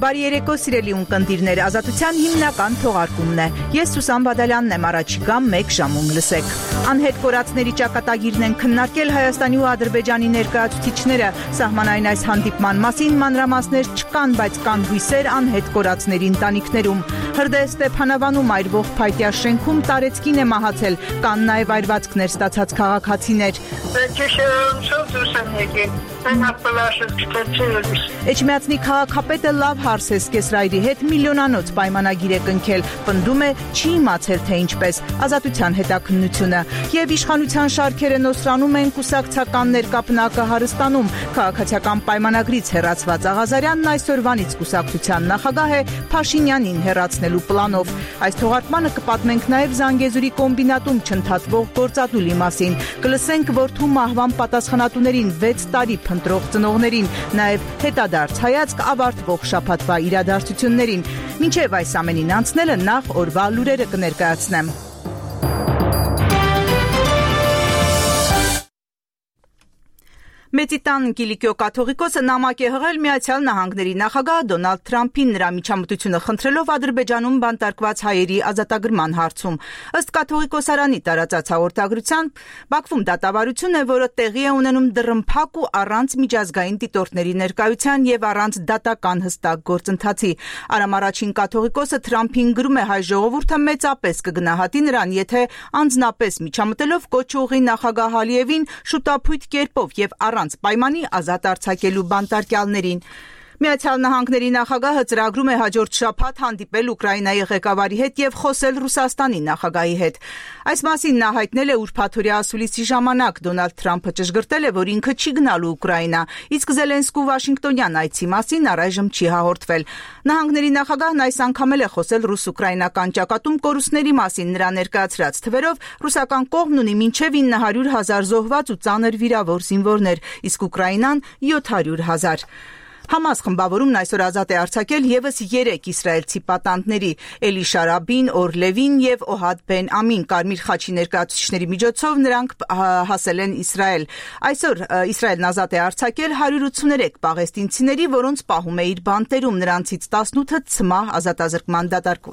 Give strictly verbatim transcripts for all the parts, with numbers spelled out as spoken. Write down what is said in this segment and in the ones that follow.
Բարի երեկո սիրելի ունկնդիրներ, Ազատության հիմնական թողարկումն է։ Ես Սուսան Բադալյանն եմ, առաջիկա մեկ ժամում լսեք։ Անհետ կորածների ճակատագիրն են քննարկել Հայաստանի ու Ադրբեջանի ներկայացուցիչները։ Սահմանային այս հանդիպման մասին մանրամասներ չկան, բայց կան հույսեր անհետ կորածների ընտանիքներում։ Հրդեհ Ստեփանավանում այրվող փայտյա շենքում տարեցկին է մահացել, կան նաև այրվածքներ ստացած քաղաքացիներ։ Էջմիածնի քաղաքապետը լավ հարց է Սկեսրայրի հետ միլիոնանոց պայմանագիր է կնքել, պնդում է չի իմացել թե ինչպես, Ազատության հետաքննությունը։ Եվ իշխանության շարքերը նոսրանում են, կուսակցական ներկապնակը հարստանում։ Քաղաքացիական պայմանագրից հեռացված Աղազարյանն այսօրվանից կուսակցության նախագահ է Փաշինյանին հեռացնելու պլանով։ Այս թողարկմանը կպատմենք նաև Զանգեզուրի կոմբինատում չընդհատվող գործադուլի մասին։ Կլսենք որդու մահվան պատասխանատուներին վեց տարի փնտրող ծնողներին, նաև հետադարձ հայացք ավարտվող շաբաթվա իրադարձություններին։ Մինչև այս ամենին անցնելը նախ օրվա լուրերը կներկայացնեմ։ Մեծիտան Կիլիկիո կաթողիկոսը նամակ է հղել Միացյալ Նահանգների նախագահ Դոնալդ Թրամփին նրա միջամտությունը խնդրելով Ադրբեջանում բանտարկված հայերի ազատագրման հարցում։ Ըստ կաթողիկոսարանի տարածած հաղորդագրության, Բաքվում դատավարություն է, որը տեղի է ունենում դռնփակ ու առանց միջազգային դիտորդների ներկայության եւ առանց դատական հստակ գործընթացի։ Արամ առաջին կաթողիկոսը Թրամփին գրում է հայ ժողովուրդը մեծապես կգնահատի նրան, եթե անձնապես միջամտելով կոչ ուղղի նախագահ Ալիևին շուտափույթ կերպով եւ առանց պայմանի ազատ արձակելու բանտարկյալներին։ Միացյալ Նահանգների նախագահը ծրագրում է հաջորդ շաբաթ հանդիպել Ուկրաինայի ղեկավարի հետ եւ խոսել Ռուսաստանի նախագահի հետ։ Այս մասին նա հայտնել է ուրբաթօրյա ասուլիսի ժամանակ։ Դոնալդ Թրամփը ճշգրտել է, որ ինքը չի գնալու Ուկրաինա, իսկ Զելենսկու Վաշինգտոնյան այցի մասին առայժմ չի հաղորդվել։ Նահանգների նախագահն այս անգամ էլ է խոսել ռուս-ուկրաինական ճակատում կորուստների մասին, նրա ներկայացրած թվերով ռուսական կողմն ունի մինչև ինը հարյուր հազար զոհված ու ծանր վիրավոր զինվորներ, իսկ Ուկրաինան յոթ հարյուր հազար։ Համաս խմբավորումն այսօր ազատ է արձակել եւս երեք իսրայելցի պատանդների՝ Էլի Շարաբին, Օր Լևին եւ Օհադ Բեն Ամին։ Կարմիր խաչի ներկայացուցիչների միջոցով նրանք հասել են Իսրայել։ Այսօր Իսրայելն ազատ է արձակել հարյուր ութսուներեք պաղեստինցիների, որոնց պահում է իր բանտերում, նրանցից տասնութը ցմահ ազատազրկման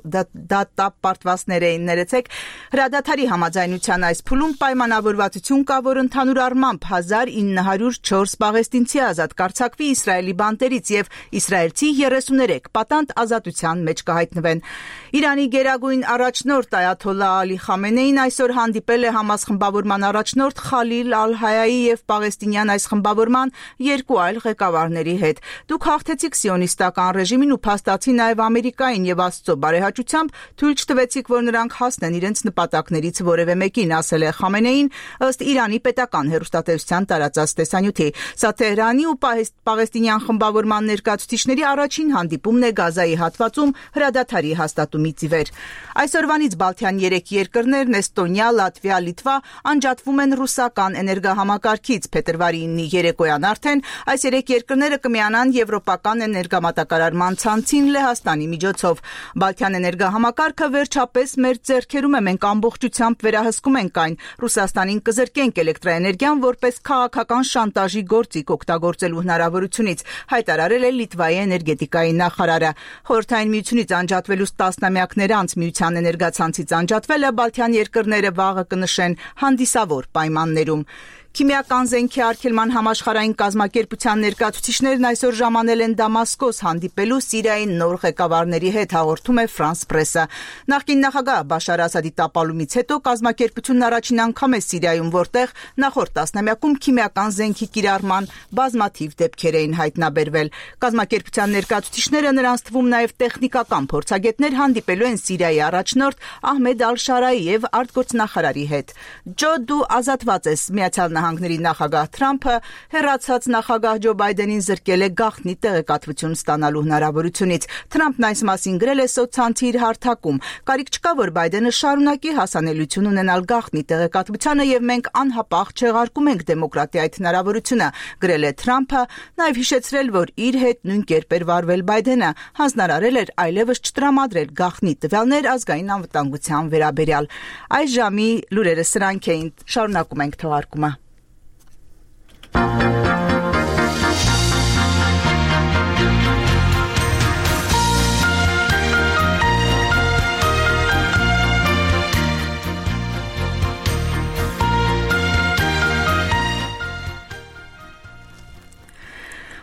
դատապարտվածներ էին, ներեցեք։ Հրադադարի համաձայնության այս փուլում պայմանավորվածություն կա, որ ընդհանուր առմամբ հազար ինը հարյուր չորս պաղեստինցի ազատ կարձակվի Իսրայելի բանտերից եւ իսրայելցի երեսուներեք պատանդ ազատության մեջ կհայտնվեն։ Իրանի գերագույն առաջնորդ Այաթոլլահ Ալի Խամենեին այսօր հանդիպել է Համաս խմբավորման առաջնորդ Խալիլ Ալ-Հայայի եւ պաղեստինյան այս խմբավորման երկու այլ ղեկավարների հետ։ Դուք հաղթեցիք սիոնիստական ռեժիմին ու փաստացի նաեւ Ամերիկային եւ Աստծո բարեհաճությամբ թույլ չտվեցիք, որ նրանք հասնեն իրենց նպատակներից որևէ մեկին, ասել է Խամենեին ըստ Իրանի պետական հեռուստատեսության տարածած տեսանյութի։ Սա Թեհրանի ու պաղեստինյան խմբավորման ներկայացուցիչների առաջին հանդիպումն է Գազայի հատվածում հրադադարի հաստատումից ի վեր։ Այսօրվանից Բալթյան երեք երկրներն Էստոնիա, Լատվիա, Լիտվա անջատվում են ռուսական էներգահամակարգից։ Փետրվարի ինը երեկոյան արդեն այս երեք երկրները կմիանան եվրոպական էներգամատակարարման ցանցին Լեհաստանի միջոցով։ Բալթյան էներգահամակարգը վերջապես մեր ձեռքերում է, մենք ամբողջությամբ վերահսկում ենք այն։ Ռուսաստանին կզրկենք էլեկտրաէներգիան որպես քաղաքական շանտաժի գործիք օգտագործելու հնարավորությունից, հայտարարել է Լիտվայի էներգետիկայի նախարարը։ Խորհրդային միությունից անջատվելուց տասնամյակներ անց միության էներգացանցից անջատվելը Բալթյան երկրները վաղը կնշեն հանդիսավոր պայմաններում։ Քիմիական զենքի արգելման համաշխարհային կազմակերպության ներկայացուցիչներն այսօր ժամանել են Դամասկոս հանդիպելու Սիրիայի նոր ղեկավարների հետ, հաղորդում է Ֆրանս Պրեսը։ Նախկին նախագահ Բաշար Ասադի տապալումից հետո կազմակերպությունն առաջին անգամ է Սիրիայում, որտեղ նախորդ տասնամյակում քիմիական զենքի կիրառման բազմաթիվ դեպքեր էին հայտնաբերվել։ Կազմակերպության ներկայացուցիչները, նրանց թվում նաև տեխնիկական փորձագետներ, հանդիպելու են Սիրիայի առաջնորդ Ահմեդ Ալ-Շարայի եւ արտգործնախարարի հետ։ Ջո դու ազատված ես, Միացյալ Նահանգների նախագահ Թրամփը հեռացած նախագահ Ջո Բայդենին զրկել է գաղտնի տեղեկատվություն ստանալու հնարավորությունից։ Թրամփն այս մասին գրել է սոցցանցի իր հարթակում։ Կարիք չկա, որ Բայդենը շարունակի հասանելիություն ունենալ գաղտնի տեղեկատվությանը եւ մենք անհապաղ չեղարկում ենք դեմոկրատի այդ հնարավորությունը, գրել է Թրամփը, նաեւ հիշեցրել, որ իր հետ նույն կերպ էր վարվել Բայդենը, հանձնարարել էր այլևս չտրամադրել գաղտնի տվյալներ ազգային անվտանգության վերաբերյալ։ Այս ժամի լուրերը սրանք էին, շարունակում ենք թողարկումը։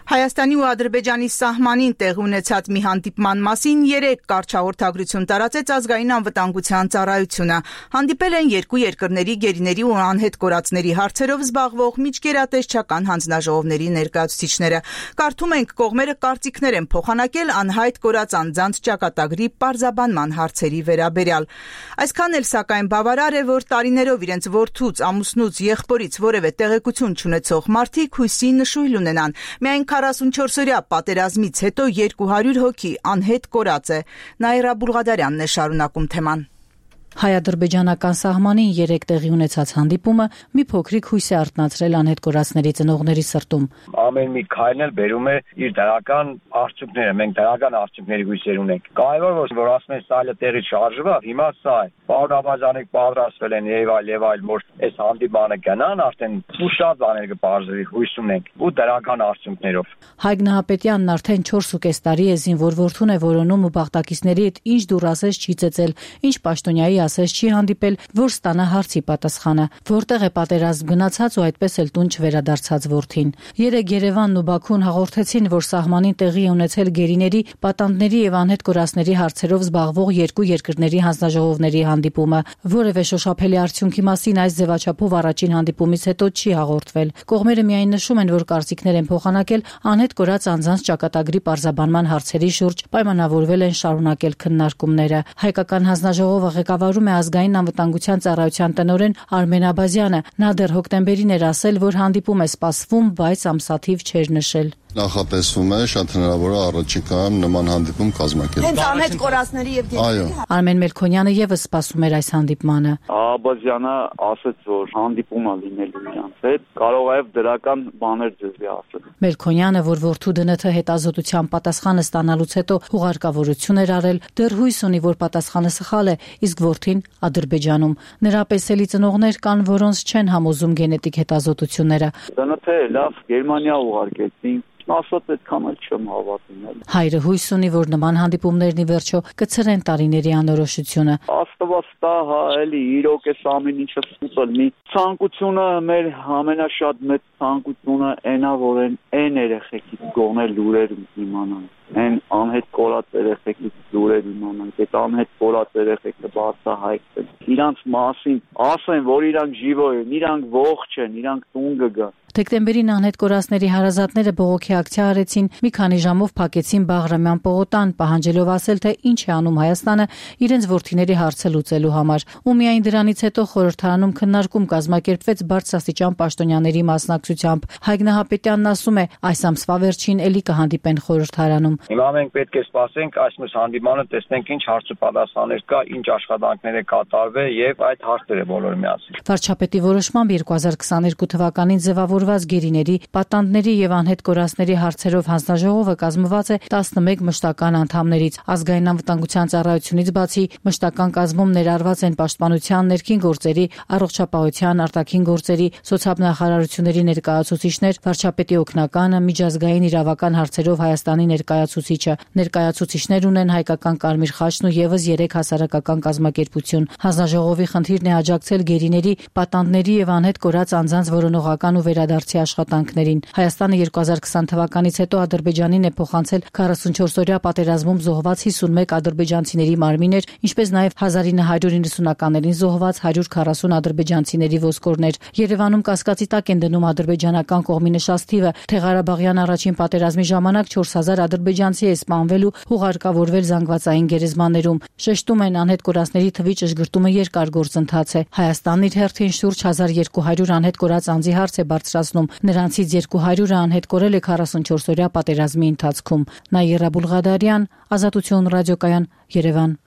Հայաստանի ու Ադրբեջանի սահմանին տեղի ունեցած մի հանդիպման մասին երեք կարճ հաղորդագրություն տարածեց ազգային անվտանգության ծառայությունը։ Հանդիպել են երկու երկրների գերիների ու անհետ կորածների հարցերով զբաղվող միջգերատեսչական հանձնաժողովների ներկայացուցիչները։ Կարդում ենք, կողմերը կարծիքներ են փոխանակել անհայտ կորած անձանց ճակատագրի պարզաբանման հարցերի վերաբերյալ։ Այսքան էլ սակայն բավարար է, որ տարիներով իրենց որդուց, ամուսնուց, եղբորից որևէ տեղեկություն չունեցող մարդիկ հույսի նշույլ ունենան։ Միայն քառասունչորսօրյա պատերազմից հետո երկու հարյուր հոգի անհետ կորած է։ Նաիրա Բուլղադարյանն է շարունակում թեման։ Հայ-ադրբեջանական սահմանին երեք տեղի ունեցած հանդիպումը մի փոքրիկ հույս է արթնացրել անհետ կորածների ծնողների սրտում։ Ամեն մի քայլն էլ բերում է իր դրական արդյունքները, մենք դրական արդյունքների հույսեր ունենք։ Կարևոր է, որ ասում են սայլը տեղի շարժվա, հիմա սա է։ Պարոն Աբազյանիկ պատրաստվել են եւ այլ եւ այլ, որ այս հանդիպանը գնան, արդեն ու շատ բաներ կբարձրի, հույս ունենք ու դրական արդյունքներով։ Հայկ Նահապետյանն արդեն չորս ու կես տարի է զինվոր որդուն է որոնում ու բաղտակիցների հետ ինչ դուր ասես չի ծեծել, ինչ պաշտոնյայի ասես չի հանդիպել, որ ստանա հարցի պատասխանը, որտեղ է պատերազմ գնացած ու այդպես էլ տուն չվերադարձած որդին։ Երեկ Երևանն ու Բաքուն հաղորդեցին, որ սահմանին տեղի է ունեցել գերիների, պատանդների եւ անհետ կորածների հարցերով զբաղվող երկու երկրների հանձնաժողովների հանդիպումը։ Որևէ շոշափելի արդյունքի մասին այս ձևաչափով առաջին հանդիպումից հետո չի հաղորդվել։ Կողմերը միայն նշում են, որ կարծիքներ են փոխանակել անհետ կորած անձանց ճակատագրի պարզաբանման հարցերի շուրջ, պայմանավորվել են շարունակել քննարկումները։ Հայկական հանձնաժողովը ղեկավարում է ազգային անվտանգության ծառայության տնօրեն Արմեն Աբազյանը։ Նա դեռ հոկտեմբերին էր ասել, որ հանդիպում է սպասվում, բայց ամսաթիվ չէր նշել։ Նախատեսվում է շատ հնարավոր է առաջիկայում նման հանդիպում կազմակերպել։ Հենց անհետ կորածների եւ գերիների։ Արմեն Մելքոնյանը եւս սպասում էր այս հանդիպմանը։ Աբազյանը ասաց, որ հանդիպում է լինելու իրանց հետ, կարող է դրական բաներ ձեզի ասել։ Մելքոնյանը, որ որդու ԴՆԹ հետազոտության պատասխանը ստանալուց հետո հուղարկավորություն էր արել, դեռ հույս ունի, որ պատասխանը սխալ է, իսկ որդին Ադրբեջանում։ Նրա պես էլի ծնողներ կան, որոնց չեն համոզում գենետիկ հետազոտությունները։ ԴՆԹ լավ, Գերմանիա ուղարկեցին։ Ասած այդքան էլ չեմ հավատում։ Հայրը հույս ունի, որ նման հանդիպումներն ի վերջո կցրեն տարիների անորոշությունը։ Աստված տա, հա, էլի իրոք էս ամեն ինչը սուտ լինի։ Ցանկությունը մեր ամենաշատ մեծ ցանկությունը այնա, որ այն երեխեքից գոնե լուրեր իմանան։ Այն անհետ կորած երեխեքից լուրեր իմանան։ Այդ անհետ կորած երեխեքը բացահայտեն։ Իրանց մասին ասեն, որ իրանք ժիվո են, իրանք ողջ են, իրանք տուն կգան։ Դեկտեմբերին անհետ կորածների հարազատները բողոքի ակցիա արեցին, մի քանի ժամով փակեցին Բաղրամյան պողոտան, պահանջելով ասել, թե ինչ է անում Հայաստանը իրենց որդիների հարցը լուծելու համար։ Ու միայն դրանից հետո խորհրդարանում քննարկում կազմակերպվեց բարձրաստիճան պաշտոնյաների մասնակցությամբ։ Հայկ Նահապետյանն ասում է, այս ամսվա վերջին էլի կհանդիպեն խորհրդարանում։ Հիմա մենք պետք է սպասենք այս մյուս հանդիպանը, տեսնենք ինչ հարց ու պատասխաններ կա, ինչ աշխատանքներ է կատարվել եւ այդ հարցերը բոլորը միասին։ Վարչապետի որոշմամբ երկու հազար քսաներկու թվականին ձևավորված գերիների, պատանդների եւ անհետ կորածների հարցերով հանձնաժողովը կազմված է տասնմեկ մշտական անդամներից։ Ազգային անվտանգության ծառայությունից բացի մշտական կազմում ներառված են պաշտպանության, ներքին գործերի, առողջապահության, արտաքին գործերի, սոցիալնախարարությունների ներկայացուցիչներ, վարչապետի օգնականը, միջազգային իրավական հարցերով Հայաստանի ներկայացուցիչը։ Ներկայացուցիչներ ունեն Հայկական Կարմիր խաչն ու եւս երեք հասարակական կազմակերպություն։ Հանձնաժողովի խնդիրն է աջակցել գերիների, պատանդների եւ անհետ կորած անձանց որոնողական ու վերադարձի աշխատանքներին։ Հայաստանը երկու հազար քսան թվականից հետո Ադրբեջանին է փոխանցել քառասունչորսօրյա պատերազմում զոհված հիսունմեկ ադրբեջանցիների մարմիններ, ինչպես նաեւ հազար ինը հարյուր իննսունականներին զոհված հարյուր քառասուն ադրբեջանցիների ոսկորներ։ Երևանում կասկածի տակ են դնում ադրբեջանական կողմի նշած թիվը, թե Ղարաբաղյան առաջին պատերազմի ժամանակ չորս հազար ադրբեջանցի է սպանվել ու հուղարկավորվել զանգվածային գերեզմաներում։ Շեշտում են, անհետ կորածների թվի ճշգրտումը երկար գործընթաց է։ Հայաստանն իր հերթին շուրջ հազար երկու հարյուր անհետ կորած անձի հարց է բարձրացնում։ Նրանցից երկու հարյուրը անհետ կորել է քառասունչորսօրյա պատերազմի ընթացքում։ Նաիրա Բուլղադարյան, Ազատություն ռադիոկայան, Երևան։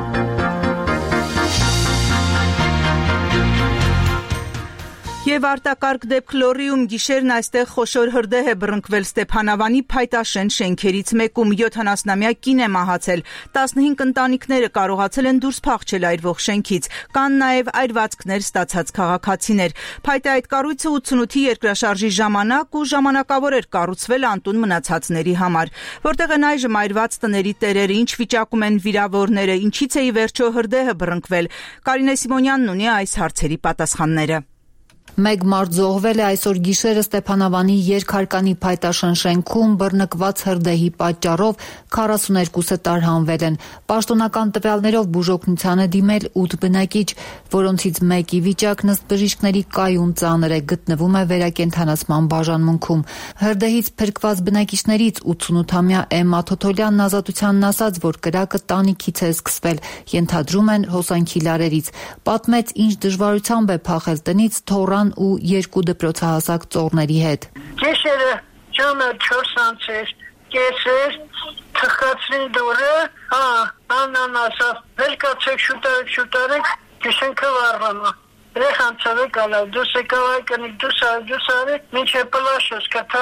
Եվ արտակարգ դեպք Լոռիում գիշերն այստեղ խոշոր հրդեհ է բռնկվել Ստեփանավանի փայտաշեն շենքերից մեկում, յոթանասնամյա կին է մահացել, տասնհինգ ընտանիքները կարողացել են դուրս փախչել այրվող շենքից, կան նաև այրվածքներ ստացած քաղաքացիներ։ Փայտե այդ կառույցը ութսունութի երկրաշարժի ժամանակ ու ժամանակավոր էր կառուցվել անտուն մնացածների համար, որտեղ են այժմ այրված տների տերերը, ինչ վիճակում են վիրավորները, ինչից է ի վերջո հրդեհը բռնկվել։ Կարինե Սիմոնյանն ունի այս հարցերի պատասխանները։ Մեկ մարդ զոհվել է այսօր գիշերը Ստեփանավանի երկհարկանի փայտաշեն շենքում բռնկված հրդեհի պատճառով, քառասուներկուսը տարհանվել են։ Պաշտոնական տվյալներով բուժօգնության է դիմել ութ բնակիչ, որոնցից մեկի վիճակն ըստ բժիշկների կայուն ծանր է, գտնվում է վերակենդանացման բաժանմունքում։ Հրդեհից փրկված բնակիչներից ութսունութամյա Էմմա Թոթոլյանն Ազատությանն ասաց, որ կրակը տանիքից է սկսվել, ենթադրում են հոսանքի լարերից։ Պատմեց, ինչ դժվարությամբ է փախել տնից թոռան ու երկու դպրոցահասակ ծոռների հետ։ Գիշերը ժամը չորս անցեր, կեսեր, թխկացրին դուրը, հա, անան ասավ, վերկացեք շուտարեք, շուտարեք, գիշենքը վարվամա։ Երեխան ցավեք ալավ, դուս եկավ այկնիկ, դուս արի, դուս արի, մինչև պլաշոս կթա,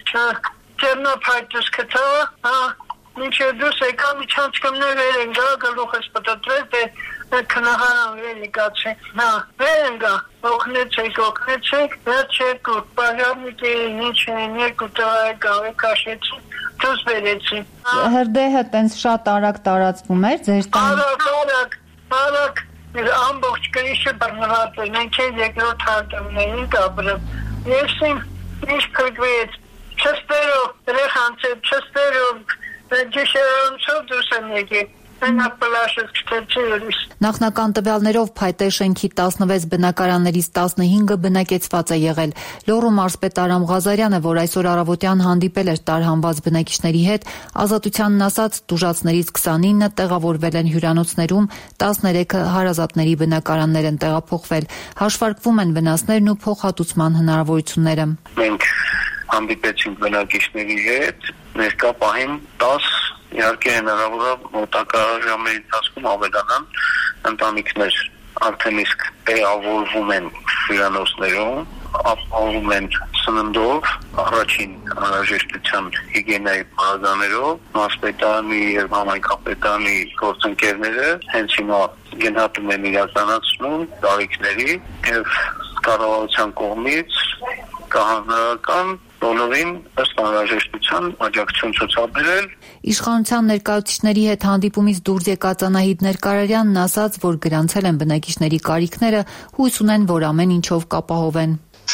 ճերնապայտուս կթա, հա, մինչև դուս եկավ, միջանցկումներ վեր են գա, գլուխ ես պտատրել, դե քնահարան վեր եկացի, հա, վեր են գա, օգնեցեք, օգնեցեք, վերջ երկու, պաժարնիկի ինչ են, երկու տղա եկավ, կաշեցի, դուս վերեցի։ Հրդեհը տենց շատ արագ տարածվում էր, ձեր տան։ Արագ, արագ, արագ, ամբողջ կրիշը բռնված է, մենք է երկրորդ հարկումն էինք ապրում, ես իմ ինչ կրկվեց, չստերով, երեխանցև, չստերով, գիշերանցով դուս եմ եկել, մենակ պլաշս կտեցի ուրիշ։ Նախնական տվյալներով փայտե շենքի տասնվեց բնակարաններից տասնհինգը բնակեցված է եղել։ Լոռու մարզպետ Արամ Ղազարյանը, որ այսօր առավոտյան հանդիպել էր տարհանված բնակիչների հետ, Ազատությանն ասաց, տուժածներից քսանինը տեղավորվել են հյուրանոցներում, տասներեքը հարազատների բնակարաններ են տեղափոխվել։ Հաշվարկվում են վնասներն ու փոխհատուցման հնարավորությունները։ Մենք հանդիպեցինք բնակիչների հետ, ներկա պահին տաս, իհարկե հնարավոր է մոտակա ժամերի ընթացքում ավելանան ընտանիքներ, արդեն իսկ տեղավորվում են հյուրանոցներում, ապահովում են սննդով, առաջին անհրաժեշտության հիգիենայի պարագաներով, մարզպետարանի և համայնքապետարանի գործընկերները հենց հիմա գնահատում են իրականացնում տարիքների և կառավարության կողմից կահանրական բոլորին ըստ անհրաժեշտության աջակցություն ցուցաբերել։ Իշխանության ներկայացուցիչների հետ հանդիպումից դուրս եկած Անահիտ Ներկարարյանն ասաց, որ գրանցել են բնակիչների կարիքները, հույս ունեն, որ ամեն ինչով կապահովեն։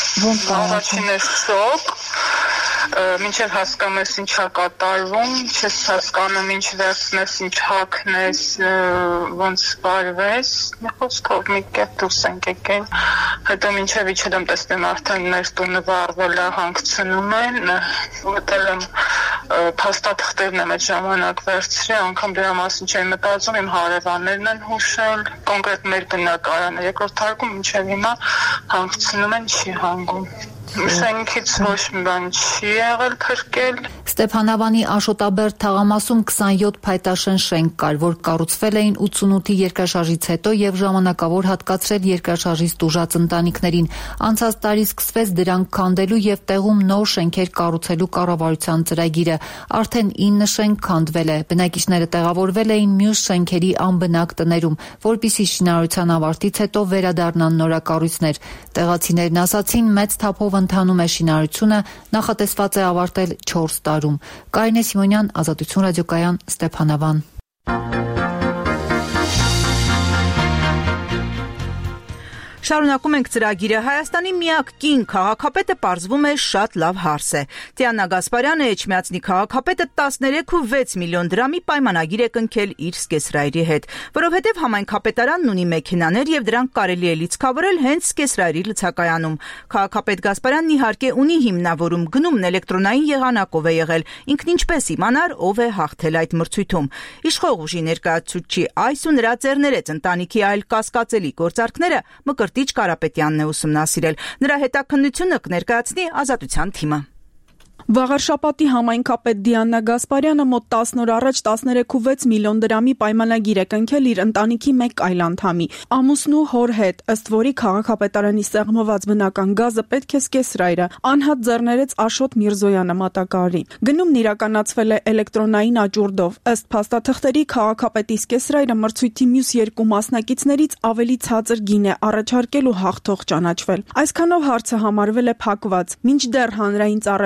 Առաջին է շոկ, մինչև հասկանես ինչա կատարվում, չես հասկանում ինչ վերցնես, ինչ հագնես, ոնց վարվես, խոսքով մի կերպ դուրս ենք եկել, հետո մինչև իջել եմ տեսնեմ արդեն մեր տունը վառվել է, հանգցնում են, մտել եմ փաստաթղթերն եմ այդ ժամանակ վերցրել, անգամ դրա մասին չեմ մտածում, իմ հարևաններն են հուշել, կոնկրետ մեր բնակարանը, երկրորդ հարկում մինչև հիմա հանգցնում են, չի հանգում։ Շենքից ոչ մի բան չի եղել փրկել։ Ստեփանավանի Աշոտաբերդ թաղամասում քսանյոթ փայտաշեն շենք կար, որ կառուցվել էին ութսունութի երկրաշարժից հետո եւ ժամանակավոր հատկացրել երկրաշարժից տուժած ընտանիքներին։ Անցած տարի սկսվեց դրանք քանդելու եւ տեղում նոր շենքեր կառուցելու կառավարության ծրագիրը։ Արդեն ինը շենք քանդվել է։ Բնակիչները տեղավորվել էին մյուս շենքերի անբնակ տներում, որպիսի շինարարության ավարտից հետո վերադառնան նորակառույցներ։ Տեղացիներն ասացին, մեծ թափով ընթանում է շինարարությունը, նախատեսված է ավարտել չորս տարում։ Կարինե Սիմոնյան, Ազատություն ռադիոկայան, Ստեփանավան։ Շարունակում ենք ծրագիրը։ Հայաստանի միակ կին քաղաքապետը պարզվում է շատ լավ հարց է։ Տիանա Գասպարյանը Էջմիածնի քաղաքապետը տասներեք ու վեց միլիոն դրամի պայմանագիր է կնքել իր զգեսրայրի հետ, որովհետև համայնքապետարանն ունի մեքենաներ եւ դրանք կարելի է լիցքավորել հենց զգեսրայրի լցակայանում։ Քաղաքապետ Գասպարյանն իհարկե ունի հիմնավորում, գնումն էլեկտրոնային եղանակով է եղել, ինքն ինչպես իմանար, ով է հաղթել այդ մրցույթում։ Իշխող ուժի ներկայացուցիչի այս ու նրա ձեռներեց ընտանիքի այլ կասկածելի գործարքները Մկրտիչ Կարապետյանն է ուսումնասիրել։ Նրա հետաքննությունը կներկայացնի Ազատության թիմը։ Վաղարշապատի համայնքապետ Դիանա Գասպարյանը մոտ տասն օր առաջ տասներեք ու վեց միլիոն դրամի պայմանագիր է կնքել իր ընտանիքի մեկ այլ անդամի, ամուսնու հոր հետ, ըստ որի քաղաքապետարանի սեղմված բնական գազը պետք է զգեսրայրը, անհատ ձեռներեց Աշոտ Միրզոյանը մատակարարի։ Գնումն իրականացվել է էլեկտրոնային աճուրդով, ըստ փաստաթղթերի քաղաքապետի զգեսրայրը մրցույթի մյուս երկու մասնակիցներից ավելի ցածր գին է առաջարկել ու հաղթող ճանաչվել։ Այսքանով հարցը համարվել է փակված, մինչդեռ հանրային ծառայության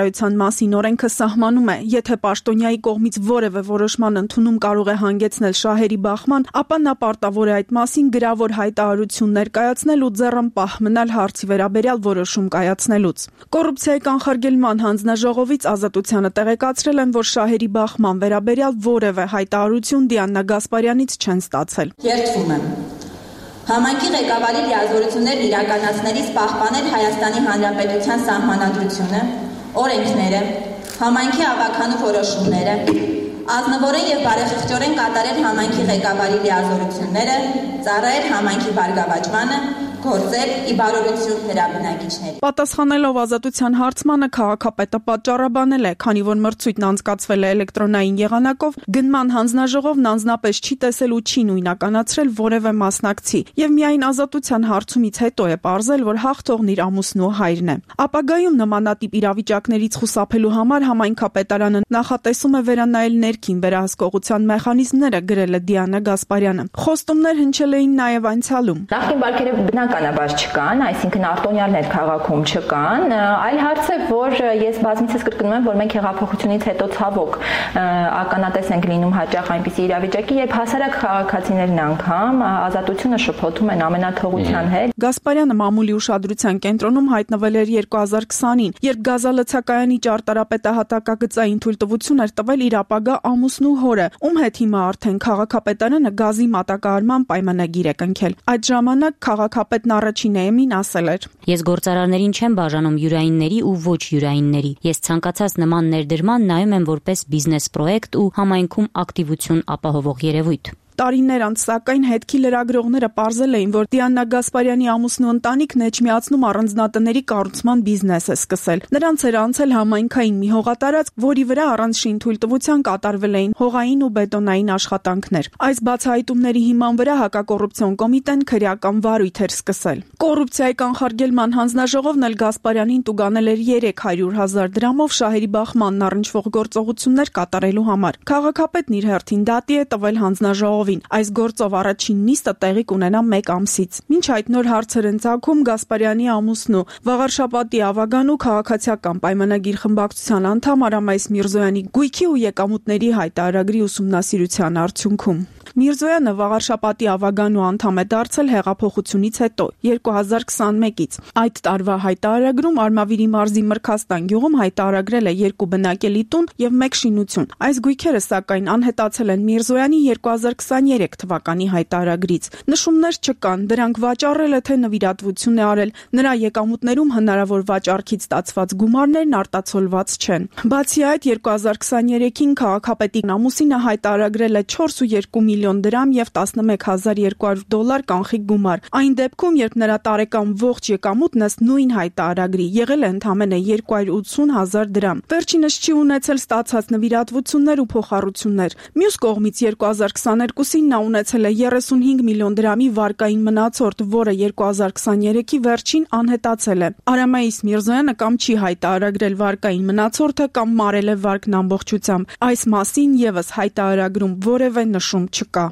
մասին օրենքը սահմանում է, եթե պաշտոնյայի կողմից որևէ որոշման ընդունում կարող է հանգեցնել շահերի բախման, ապա նա պարտավոր է այդ մասին գրավոր հայտարարություն ներկայացնել ու ձեռնպահ մնալ հարցի վերաբերյալ որոշում կայացնելուց։ Կոռուպցիայի կանխարգելման հանձնաժողովից Ազատությանը տեղեկացրել են, որ շահերի բախման վերաբերյալ որևէ հայտարարություն Դիանա Գասպարյանից չեն ստացել։ Երդվում եմ Համայնքի ղեկավարի լիազորություններն իրականացնելիս պահպանել Հայաստանի Հանրապետության սահմանադրությունը, օրենքները, համայնքի ավականու որոշումները, ազնվորեն եւ բարեխիղճորեն կատարել համայնքի ղեկավարի լիազորությունները, ծառայել համայնքի բարգավաճմանը, գործել ի բարօրություն նրա բնակիչների։ Պատասխանելով Ազատության հարցմանը քաղաքապետը պատճառաբանել է, քանի որ մրցույթն անցկացվել է էլեկտրոնային եղանակով, գնման հանձնաժողովն անձնապես չի տեսել ու չի նույնականացրել որևէ մասնակցի, եւ միայն Ազատության հարցումից հետո է պարզել, որ հաղթողն իր ամուսնու հայրն է։ Ապագայում նմանատիպ իրավիճակներից խուսափելու համար համայնքապետարանը նախատեսում է վերանայել ներքին վերահսկողության մեխանիզմները, գրել է Դիանա Գասպարյանը։ Խոստումներ հնչել էին նաեւ անցյալում։ Նախին բարգերը բնականաբար չկան, այսինքն արտոնյալներ քաղաքում չկան, այլ հարց է, որ ես բազմիցս կրկնում եմ, որ մենք հեղափոխությունից հետո ցավոք ականատես ենք լինում հաճախ այնպիսի իրավիճակի, երբ հասարակ քաղաքացիներն անգամ Ազատությունը շփոթում են ամենաթողության հետ։ Գասպարյանը մամուլի ուշադրության կենտրոնում հայտնվել էր երկու հազար քսանին, երբ գազալցակայանի ճարտարապետահատակագծային թույլտվություն էր տվել իր ապագա ամուսնու հորը, ում հետ հիմա արդեն քաղաքապետարանը գազի մատակարարման պայմանագիր է կնքել։ Այդ ժամանակ քաղաքապետն առաջին էմին ասել էր. Ես գործարարներին չեմ բաժանում յուրայինների ու ոչ յուրայինների։ Ես ցանկացած նման ներդրման նայում եմ որպես բիզնես պրոյեկտ ու համայնքում ակտիվություն ապահովող երևույթ։ Տարիներ անց սակայն հետքի լրագրողները պարզել էին, որ Դիանա Գասպարյանի ամուսնու ընտանիքն Էջմիածնում առանձնատների կառուցման բիզնես է սկսել։ Նրանց էր անցել համայնքային մի հողատարածք, որի վրա առանց շին թույլտվության կատարվել էին հողային ու բետոնային աշխատանքներ։ Այս բացահայտումների հիման վրա հակակոռուպցիոն կոմիտեն քրեական վարույթ էր սկսել։ Կոռուպցիայի կանխարգելման հանձնաժողովն էլ Գասպարյանին տուգանել էր երեք հարյուր հազար դրամով շահերի բախմանն առնչվող գործողություններ կատարելու համար։ Քաղաքապետն իր հերթին դատի է տվել հանձնաժողովին։ Այս գործով առաջին նիստը տեղի կունենա մեկ ամսից։ Մինչ այդ նոր հարցեր են ծագում Գասպարյանի ամուսնու Վաղարշապատի ավագանու քաղաքացիական պայմանագիր խմբակցության անդամ Արամայիս Միրզոյանի գույքի ու եկամուտների հայտարարագրի ուսումնասիրության արդյունքում։ Միրզոյանը Վաղարշապատի ավագանու անդամ է դարձել հեղափոխությունից հետո երկու հազար քսանմեկից։ Այդ տարվա հայտարարագրում Արմավիրի մարզի Մրգաստան գյուղում հայտարարագրել է երկու բնակելի տուն եւ մեկ շինություն։ Այս գույքերը սակայն անհետացել են Միրզոյանի երկու հազար քսաներեք թվականի հայտարարագրից։ Նշումներ չկան, դրանք վաճառել է թե նվիրատվություն է արել։ Նրա եկամուտներում հնարավոր վաճառքից ստացված գումարներն արտացոլված չեն։ Բացի այդ երկու հազար քսաներեքին քաղաքապետի ամուսինը հայտարարագրել է չորս ու երկու միլիոն դրամ եւ տասնմեկ հազար երկու հարյուր դոլար կանխիկ գումար։ Այն դեպքում, երբ նրա տարեկան ողջ եկամուտն ըստ նույն հայտարարագրի եղել է ընդամենը երկու հարյուր ութսուն հազար դրամ։ Վերջինս չի ունեցել ստացած նվիրատվություններ ու փոխառություններ։ Մյուս կողմից երկու հազար քսաներկուսին նա ունեցել է երեսունհինգ միլիոն դրամի վարկային մնացորդ, որը երկու հազար քսաներեքի վերջին անհետացել է։ Արամայիս Միրզոյանը կամ չի հայտարարագրել վարկային մնացորդը, կամ մարել է վարկն ամբողջությամբ։ Այս մասին եւս հայտարարագրում որևէ նշում չկա։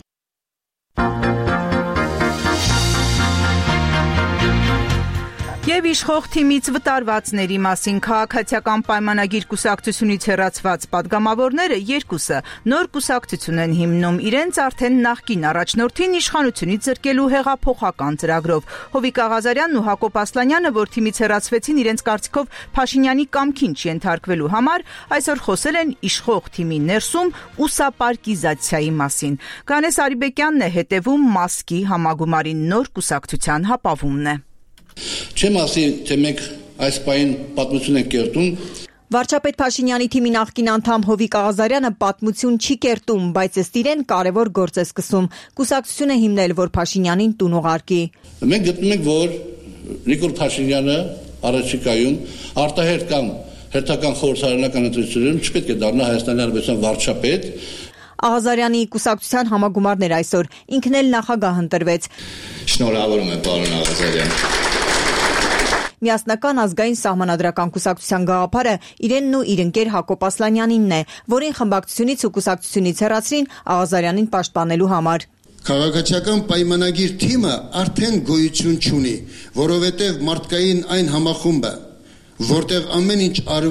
Եվ իշխող թիմից վտարվածների մասին քաղաքացիական պայմանագիր կուսակցությունից հեռացված падգամավորները երկուսը նոր կուսակցություն են հիմնում իրենց արդեն նախկին առաջնորդին իշխանությունից զրկելու հեղափոխական ծրագրով։ Հովիկ Աղազարյանն ու Հակոբ Ասլանյանը, որ թիմից հեռացվեցին իրենց կարծիքով Փաշինյանի կամքին չենթարկվելու համար, այսօր խոսել են իշխող թիմի ներսում ուսապարկիզացիայի մասին։ Գանես Արիբեկյանն է հետևում Մասկի համագումարի նոր կուսակցության հապավումն է։ Չեմ ասի, թե մենք այս պահին պատմություն ենք կերտում։ Վարչապետ Փաշինյանի թիմի նախկին անդամ Հովիկ Աղազարյանը պատմություն չի կերտում, բայց ըստ իրեն կարևոր գործ է սկսում։ Կուսակցություն է հիմնել, որ Փաշինյանին տուն ուղարկի։ Մենք գտնում ենք, որ Նիկոլ Փաշինյանը առաջիկայում արտահերթ կամ հերթական խորհրդարանական ընտրություններում չպետք է դառնա Հայաստանի Հանրապետության վարչապետ։ Աղազարյանի կուսակցության համագումարն էր այսօր, ինքն էլ նախագահ ընտրվեց։ Շնորհավորում եմ, պարոն Աղազարյան։ Միասնական ազգային սահմանադրական կուսակցության գաղափարը իրենն ու իր ընկեր Հակոբ Ասլանյանինն է, որին խմբակցությունից ու կուսակցությունից հեռացրին Աղազարյանին պաշտպանելու համար։ Քաղաքացիական պայմանագիր թիմը արդեն գոյություն չունի, որովհետև մարդկային այն համախումբը, որտեղ ամեն ինչ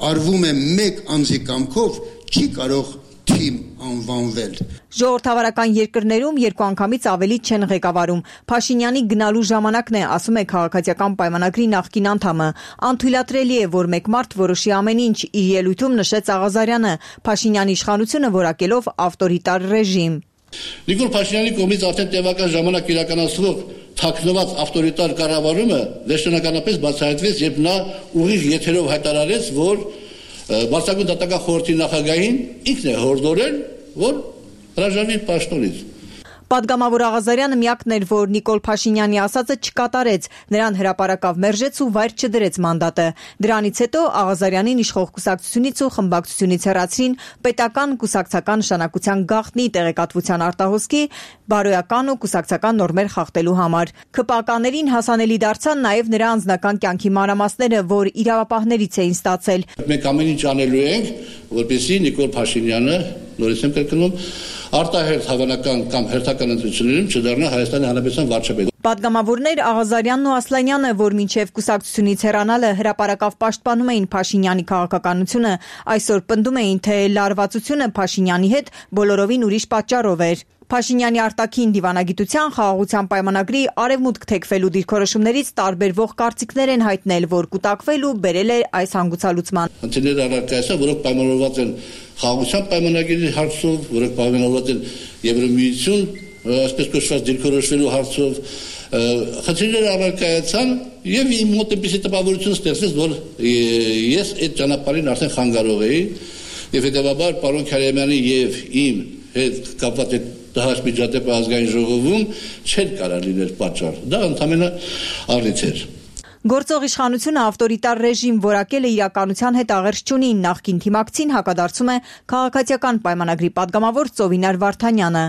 արվում է մեկ անձի կամքով, չի կարող թիմ անվանվել։ Ժողովրդավարական երկրներում երկու անգամից ավելի չեն ղեկավարում։ Փաշինյանի գնալու ժամանակն է, ասում է քաղաքացիական պայմանագրի նախկին անդամը։ Անթույլատրելի է, որ մեկ մարդ որոշի ամեն ինչ, իր ելույթում նշեց Աղազարյանը, Փաշինյանի իշխանությունը որակելով ավտորիտար ռեժիմ։ Նիկոլ Փաշինյանի կողմից արդեն տևական ժամանակ իրականացվող թաքնված ավտորիտար կառավարումը վերջնականապես բացահայտվեց, երբ նա ուղիղ եթերով հայտարարեց, որ Բարձրագույն դատական խորհրդի նախագահին ինքն է հորդորել, որ հրաժարվի պաշտոնից։ Պատգամավոր Աղազարյանը միակն էր, որ Նիկոլ Փաշինյանի ասածը չկատարեց, նրան հրապարակավ մերժեց ու վայր չդրեց մանդատը։ Դրանից հետո Աղազարյանին իշխող կուսակցությունից ու խմբակցությունից հեռացրին պետական կուսակցական նշանակության գաղտնի տեղեկատվության արտահոսքի, բարոյական ու կուսակցական նորմեր խախտելու համար։ ՔՊԱ-ներին հասանելի դարձան նաև նրա անձնական կյանքի մանրամասները, որ իրավապահներից էին ստացել։ Մենք ամեն ինչ անելու ենք, որպեսզի Նիկոլ Փաշինյանը, նորից եմ կրկնում, արտահերթ հավանական կամ հերթական ընտրություններում չդառնա Հայաստանի Հանրապետության վարչապետ։ Պատգամավորներ Աղազարյանն ու Ասլանյանը, որ մինչև կուսակցությունից հեռանալը հրապարակավ պաշտպանում էին Փաշինյանի քաղաքականությունը, այսօր պնդում էին, թե լարվածությունը Փաշինյանի հետ բոլորովին ուրիշ պատճառով էր։ Փաշինյանի արտաքին դիվանագիտության խաղաղության պայմանագրի արևմուտք թեքվելու դիրքորոշումներից տարբերվող կարծիքներ են հայտնել, որ կուտակվել ու բերել է այս հանգուցալուծման։ Խնդիրները առարկայացան, որոնք պայմանավորված են խաղաղության պայմանագրի հարցով, որոնք պայմանավորված են Եվրամիություն, այսպես կոչված դիրքորոշվելու հարցով, խնդիրները առարկայացան եւ իմ մոտ այնպիսի տպավորություն ստեղծեց, որ ես այդ ճանապարհին արդեն խանգարող էի եւ հետեւաբար պարոն Քարամյանի եւ իմ հետ կապված այդ դահաշմիջատեպը ազգային ժողովում չէր կարող լինել պատճառ։ Դա ընդհանրապես առիթ էր։ Գործող իշխանությունը ավտորիտար ռեժիմ որակել է իրականության հետ աղերս չունի, նախկին թիմակցին հակադարձում է քաղաքացիական պայմանագրի պատգամավոր Ծովինար Վարդանյանը։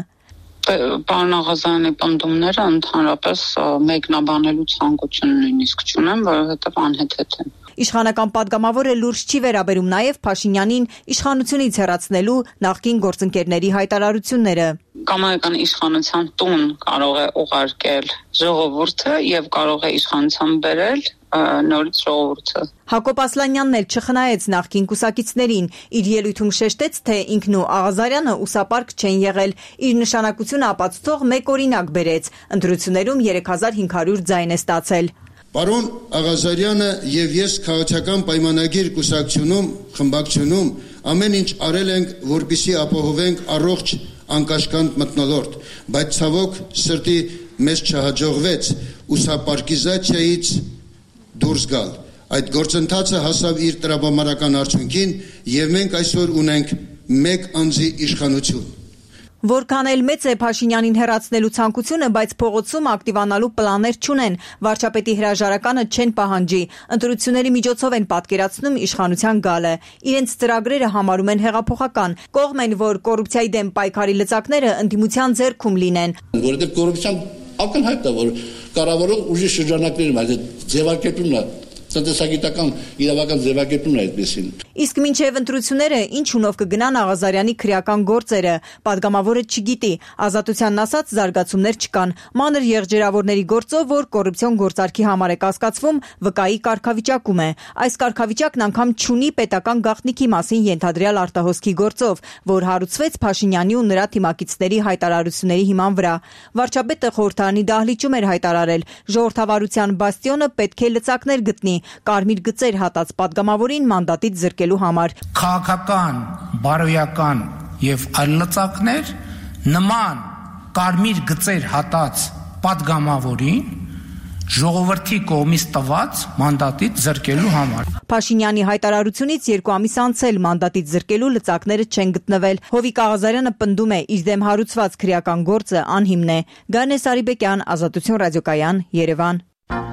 Պարոն Աղազարյանի պնդումները ընդհանրապես մեկնաբանելու ցանկություն նույնիսկ չունեմ, որովհետև անհեթեթ են։ Իշխանական պատգամավորը լուրջ չի վերաբերում նաև Փաշինյանին իշխանությունից հեռացնելու նախկին գործընկերների հայտարարությունները։ Կամայական իշխանության տուն կարող է ուղարկել ժողովուրդը եւ կարող է իշխանության բերել նորից ժողովուրդը։ Հակոբ Ասլանյանն էլ չխնայեց նախկին կուսակիցներին, իր ելույթում շեշտեց, թե ինքն ու Աղազարյանը ուսապարկ չեն եղել, իր նշանակությունը ապացուցող մեկ օրինակ բերեց, ընտրություններում երեք հազար հինգ հարյուր ձայն է ստացել։ Պարոն Աղազարյանը եւ ես քաղաքական պայմանագիր կուսակցությունում, խմբակցությունում ամեն ինչ արել ենք, որպեսզի ապահովենք առողջ անկաշկանդ մթնոլորտ, բայց ցավոք սրտի մեզ չհաջողվեց ուսապարկիզացիայից դուրս գալ։ Այդ գործընթացը հասավ իր տրամաբանական արդյունքին եւ մենք այսօր ունենք մեկ անձի իշխանություն։ Որքան էլ մեծ է Փաշինյանին հեռացնելու ցանկությունը, բայց փողոցում ակտիվանալու պլաններ չունեն, վարչապետի հրաժարականը չեն պահանջի, ընտրությունների միջոցով են պատկերացնում իշխանության գալը։ Իրենց ծրագրերը համարում են հեղափոխական, կողմ են, որ կոռուպցիայի դեմ պայքարի լծակները ընդդիմության ձեռքում լինեն։ Որովհետև կոռուպցիան ակնհայտ է, որ կառավարող ուժի շրջանակներում այդ ձևակերպումն է տնտեսագիտական իրավական ձևակերպումն է այդպեսին։ Իսկ մինչև ընտրությունները ինչ ունով կգնան Աղազարյանի քրեական գործերը, պատգամավորը չգիտի, ազատությանն ասած զարգացումներ չկան, մանր եղջերավորների գործով, որ կոռուպցիոն գործարքի համար է կասկածվում, վկայի կարգավիճակում է։ Այս կարգավիճակն անգամ չունի պետական գաղտնիքի մասին ենթադրյալ արտահոսքի գործով, որ հարուցվեց Փաշինյանի ու նրա թիմակիցների հայտարարությունների հիման վրա։ Վարչապետը խորհրդարանի դահլիճում էր հայտարարել, ժողովրդավարության բաստիոնը պետք է լծակներ գտնի, կարմիր գծեր հատած պատգամավորին մանդատից զրկելու համար։ Քաղաքական, բարոյական եւ այլ լծակներ նման կարմիր գծեր հատած պատգամավորին ժողովրդի կողմից տված մանդատից զրկելու համար։ Փաշինյանի հայտարարությունից երկու ամիս անցել մանդատից զրկելու լծակները չեն գտնվել։ Հովիկ Աղազարյանը պնդում է, իր դեմ հարուցված քրեական գործը անհիմն է։ Գանե Սարիբեկյան, Ազատություն ռադիոկայան, Երևան։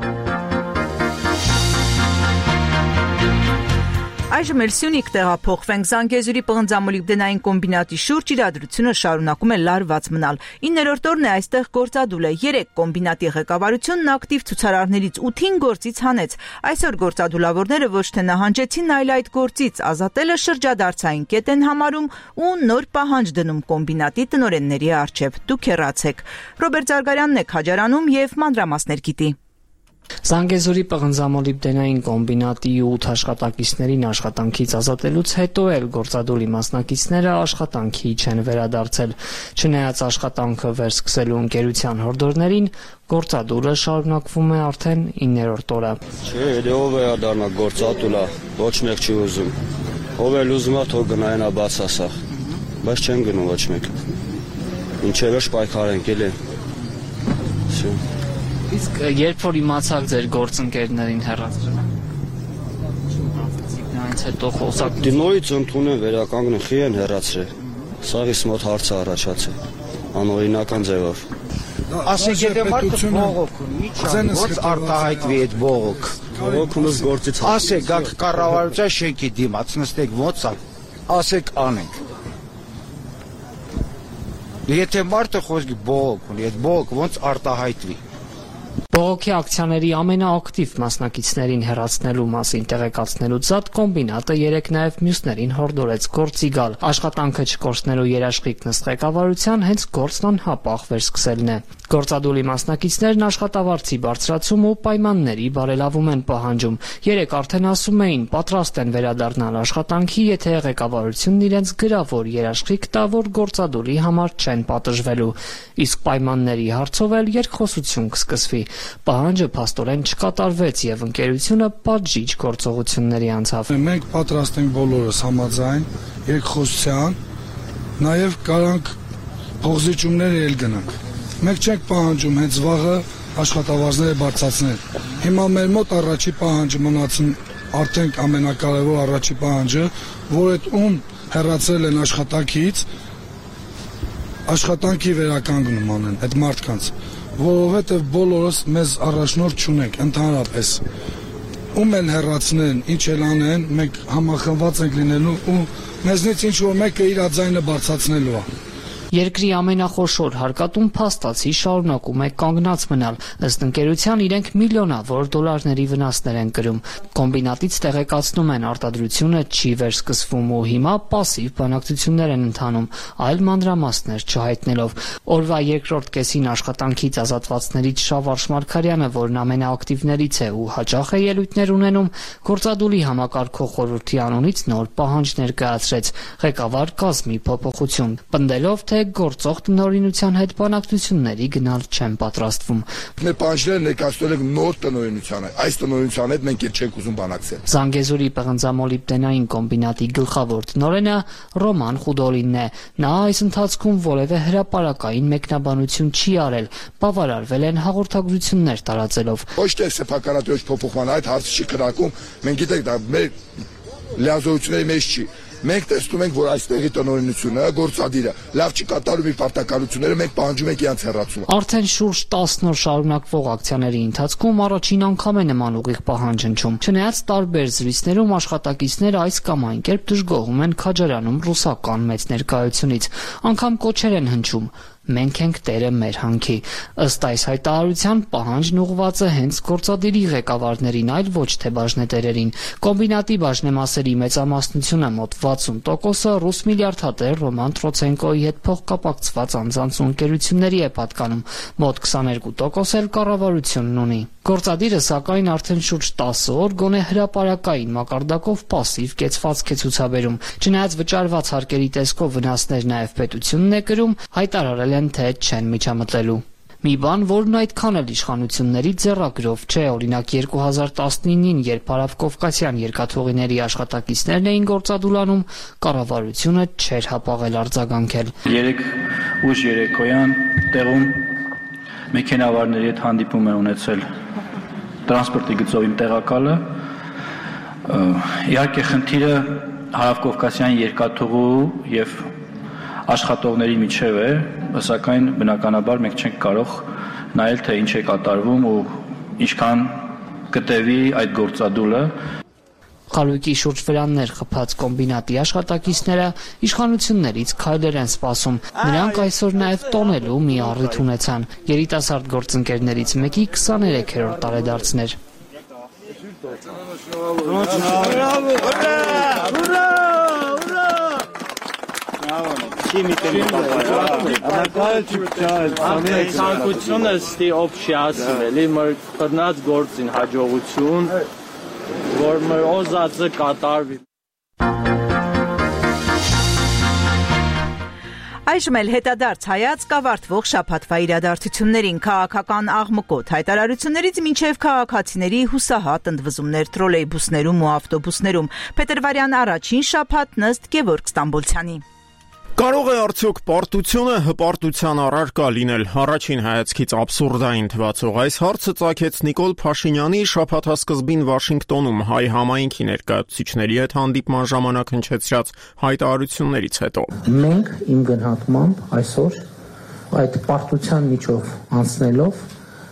Այժմ էլ Սյունիք տեղափոխվենք։ Զանգեզուրի պղնձամոլիբդենային կոմբինատի շուրջ իրադրությունը շարունակում է լարված մնալ։ իններորդ օրն է այստեղ գործադուլ է։ Երեք կոմբինատի ղեկավարությունն ակտիվ ցուցարարներից ութին գործից հանեց։ Այսօր գործադուլավորները ոչ թե նահանջեցին, այլ այդ գործից ազատելը շրջադարձային կետ են համարում ու նոր պահանջ դնում կոմբինատի տնօրենների առջև։ Դուք հեռացեք։ Ռոբերտ Զարգարյանն է քաջարանում եւ մանրամասներ գիտի։ Զանգեզուրի պղնձամոլիբդենային կոմբինատի ութ աշխատակիցներին աշխատանքից ազատելուց հետո էլ գործադուլի մասնակիցները աշխատանքի չեն վերադարձել։ Չնայած աշխատանքը վերսկսելու ընկերության հորդորներին, գործադուլը շարունակվում է արդեն իններորդ օրը։ Չէ, դե ով է դառնա գործադուլը, ոչ մեկ չի ուզում։ Ով էլ ուզում է թող գնային բաց ասա, բայց չեն գնում ոչ մեկ։ Ինչև է շպայքարենք էլի։ Իսկ երբ որ իմացաք ձեր գործընկերներին հեռացրել։ Նրանց հետո խոսակ դինոից ընդունեն վերականգնեն, խի են հեռացրել։ Սաղից մոտ հարցը առաջացել, անօրինական ձևով։ Ասեք եթե մարդը բողոք ունի, ոնց արտահայտվի այդ բողոք։ Բողոք ունես գործից։ Ասեք, գաք կառավարության շենքի դիմաց նստեք ոնց է, ասեք անենք։ Եթե մարդը խոսքի բողոք ունի, այդ բողոք ոնց արտահայտվի։ Բողոքի ակցիաների ամենաակտիվ մասնակիցներին հեռացնելու մասին տեղեկացնելուց զատ կոմբինատը երեկ նաև մյուսներին հորդորեց գործի գալ։ Աշխատանքը չկորցնելու երաշխիք նստ ղեկավարության հենց գործն անհապաղ վերսկսելն է։ Գործադուլի մասնակիցներն աշխատավարձի բարձրացում ու պայմանների բարելավում են պահանջում։ Երեկ արդեն ասում էին պատրաստ են վերադառնալ աշխատանքի, եթե ղեկավարությունն իրենց գրավոր երաշխիք տա, որ գործադուլի համար չեն պատժվելու։ Իսկ պայմանների հարցով էլ երկխոսություն կսկսվի։ Պահանջը փաստորեն չկատարվեց եւ ընկերությունը պատժիչ գործողությունների անցավ։ Մենք պատրաստ ենք բոլորս համաձայն երկխոսության, նաեւ կարանք փոխզիջումներ էլ գնանք։ Մենք չենք պահանջում հենց վաղը աշխատավարձները բարձրացնել։ Հիմա մեր մոտ առաջի պահանջը մնացին արդեն ամենակարևոր առաջի պահանջը, որ այդ ում հեռացել են աշխատանքից, աշխատանքի վերականգնում անեն այդ մարդկանց, որովհետև բոլորս մեզ առաջնորդ չունենք ընդհանրապես։ Ում են հեռացնեն, ինչ էլ անեն, մենք համախմբված ենք լինելու ու մեզնից ինչ որ մեկը իր ածայնը բարձրացնելու է։ Երկրի ամենախոշոր հարկատուն փաստացի շարունակում է կանգնած մնալ, ըստ ընկերության իրենք միլիոնավոր դոլարների վնասներ են կրում։ Կոմբինատից տեղեկացնում են արտադրությունը չի վերսկսվում ու հիմա պասիվ բանակցություններ են ընթանում, այլ մանրամասներ չհայտնելով։ Օրվա երկրորդ կեսին աշխատանքից ազատվածներից Շավարժ Մարգարյանը, որն ամենաակտիվներից է ու հաճախ է ելույթներ ունենում, գործադուլի համակարգող խորհրդի անունից նոր պահանջ ներկայացրեց՝ ղեկավար կազմի փոփոխություն, պնդելով, թե գործող տնօրինության հետ բանակցությունների գնալ չեն պատրաստվում։ Մեր պահանջները ներկայացնել ենք նոր տնօրինությանը, այս տնօրինության հետ մենք չենք ուզում բանակցել։ Զանգեզուրի պղնձամոլիբդենային կոմբինատի գլխավոր տնօրենը Ռոման Խուդոլինն է։ Նա այս ընթացքում որևէ հրապարակային մեկնաբանություն չի արել, բավարարվել են հաղորդագրություններ տարածելով։ Ոչ թե սեփականատիրոջ փոփոխման այդ հարցը չի քննարկում, մենք գիտենք դա մեր լիազորությունների մեջ չի։ Մենք տեսնում ենք, որ այստեղի տնօրինությունը, գործադիրը լավ չի կատարում իր պարտականությունները, մենք պահանջում ենք իրենց հեռացումը։ Արդեն շուրջ տասն օր շարունակվող ակցիաների ընթացքում առաջին անգամ է նման ուղիղ պահանջ հնչում։ Չնայած տարբեր զրույցներում աշխատակիցները այս կամ այն կերպ դժգոհում են քաջարանում ռուսական մեծ ներկայությունից, անգամ կոչեր են հնչում։ Մենք ենք տերը մեր հանքի։ Ըստ այս հայտարարության պահանջն ուղղված է հենց գործադիրի ղեկավարներին, այլ ոչ թե բաժնետերերին։ Կոմբինատի բաժնեմասերի մեծամասնությունը մոտ վաթսուն տոկոսը ռուս միլիարդատեր Ռոման Տրոցենկոյի հետ փոխկապակցված անձանց ու ընկերությունների է պատկանում, մոտ քսաներկու տոկոս էլ կառավարությունն ունի։ Գործադիրը սակայն արդեն շուրջ տասը օր գոնե հրապարակային մակարդակով պասիվ կեցվածք է ցուցաբերում։ Չնայած վճարված հարկերի տեսքով վնասներ նաև պետությունն է կրում, հայտարարել են, թե չեն միջամտելու։ Մի բան, որն այդքան էլ իշխանությունների ձեռագրով չէ, օրինակ երկու հազար տասնինին, երբ Հարավկովկասյան երկաթուղիների աշխատակիցներն էին գործադուլանում, կառավարությունը չէր հապաղել արձագանքել։ Երեք ուշ երեկոյան տեղում մեքենավարների հետ հանդիպում է ունեցել տրանսպորտի գծով իմ տեղակալը։ Իհարկե խնդիրը Հարավկովկասյան երկաթուղու եւ աշխատողների միջև է, սակայն բնականաբար մենք չենք կարող նայել, թե ինչ է կատարվում ու ինչքան կտևի այդ գործադուլը։ Խարույկի շուրջ վրաններ խփած կոմբինատի աշխատակիցները իշխանություններից քայլեր են սպասում։ Նրանք այսօր նաև տոնելու մի առիթ ունեցան։ Երիտասարդ գործընկերներից մեկի քսաներեքերորդ տարեդարձներ։ Ցանկությունը ստի օբշի ասմելի մր բռնած գործին հաջողություն, որ մր օզածը կատարվի։ Այժմ էլ հետադարձ հայացք ավարտվող շաբաթվա իրադարձություններին, քաղաքական աղմկոտ հայտարարություններից մինչև քաղաքացիների հուսահատ ընդվզումներ տրոլեյբուսներում ու ավտոբուսներում։ Փետրվարյան առաջին շաբաթն ըստ Գևորգ Ստամբոլցյանի։ Կարող է արդյոք պարտությունը հպարտության առարկա լինել։ Առաջին հայացքից աբսուրդային թվացող այս հարցը ծագեց Նիկոլ Փաշինյանի շաբաթասկզբին Վաշինգտոնում հայ համայնքի ներկայացուցիչների հետ հանդիպման ժամանակ հնչեցրած հայտարարություններից հետո։ Մենք իմ գնահատմամբ այսօր այդ պարտության միջով անցնելով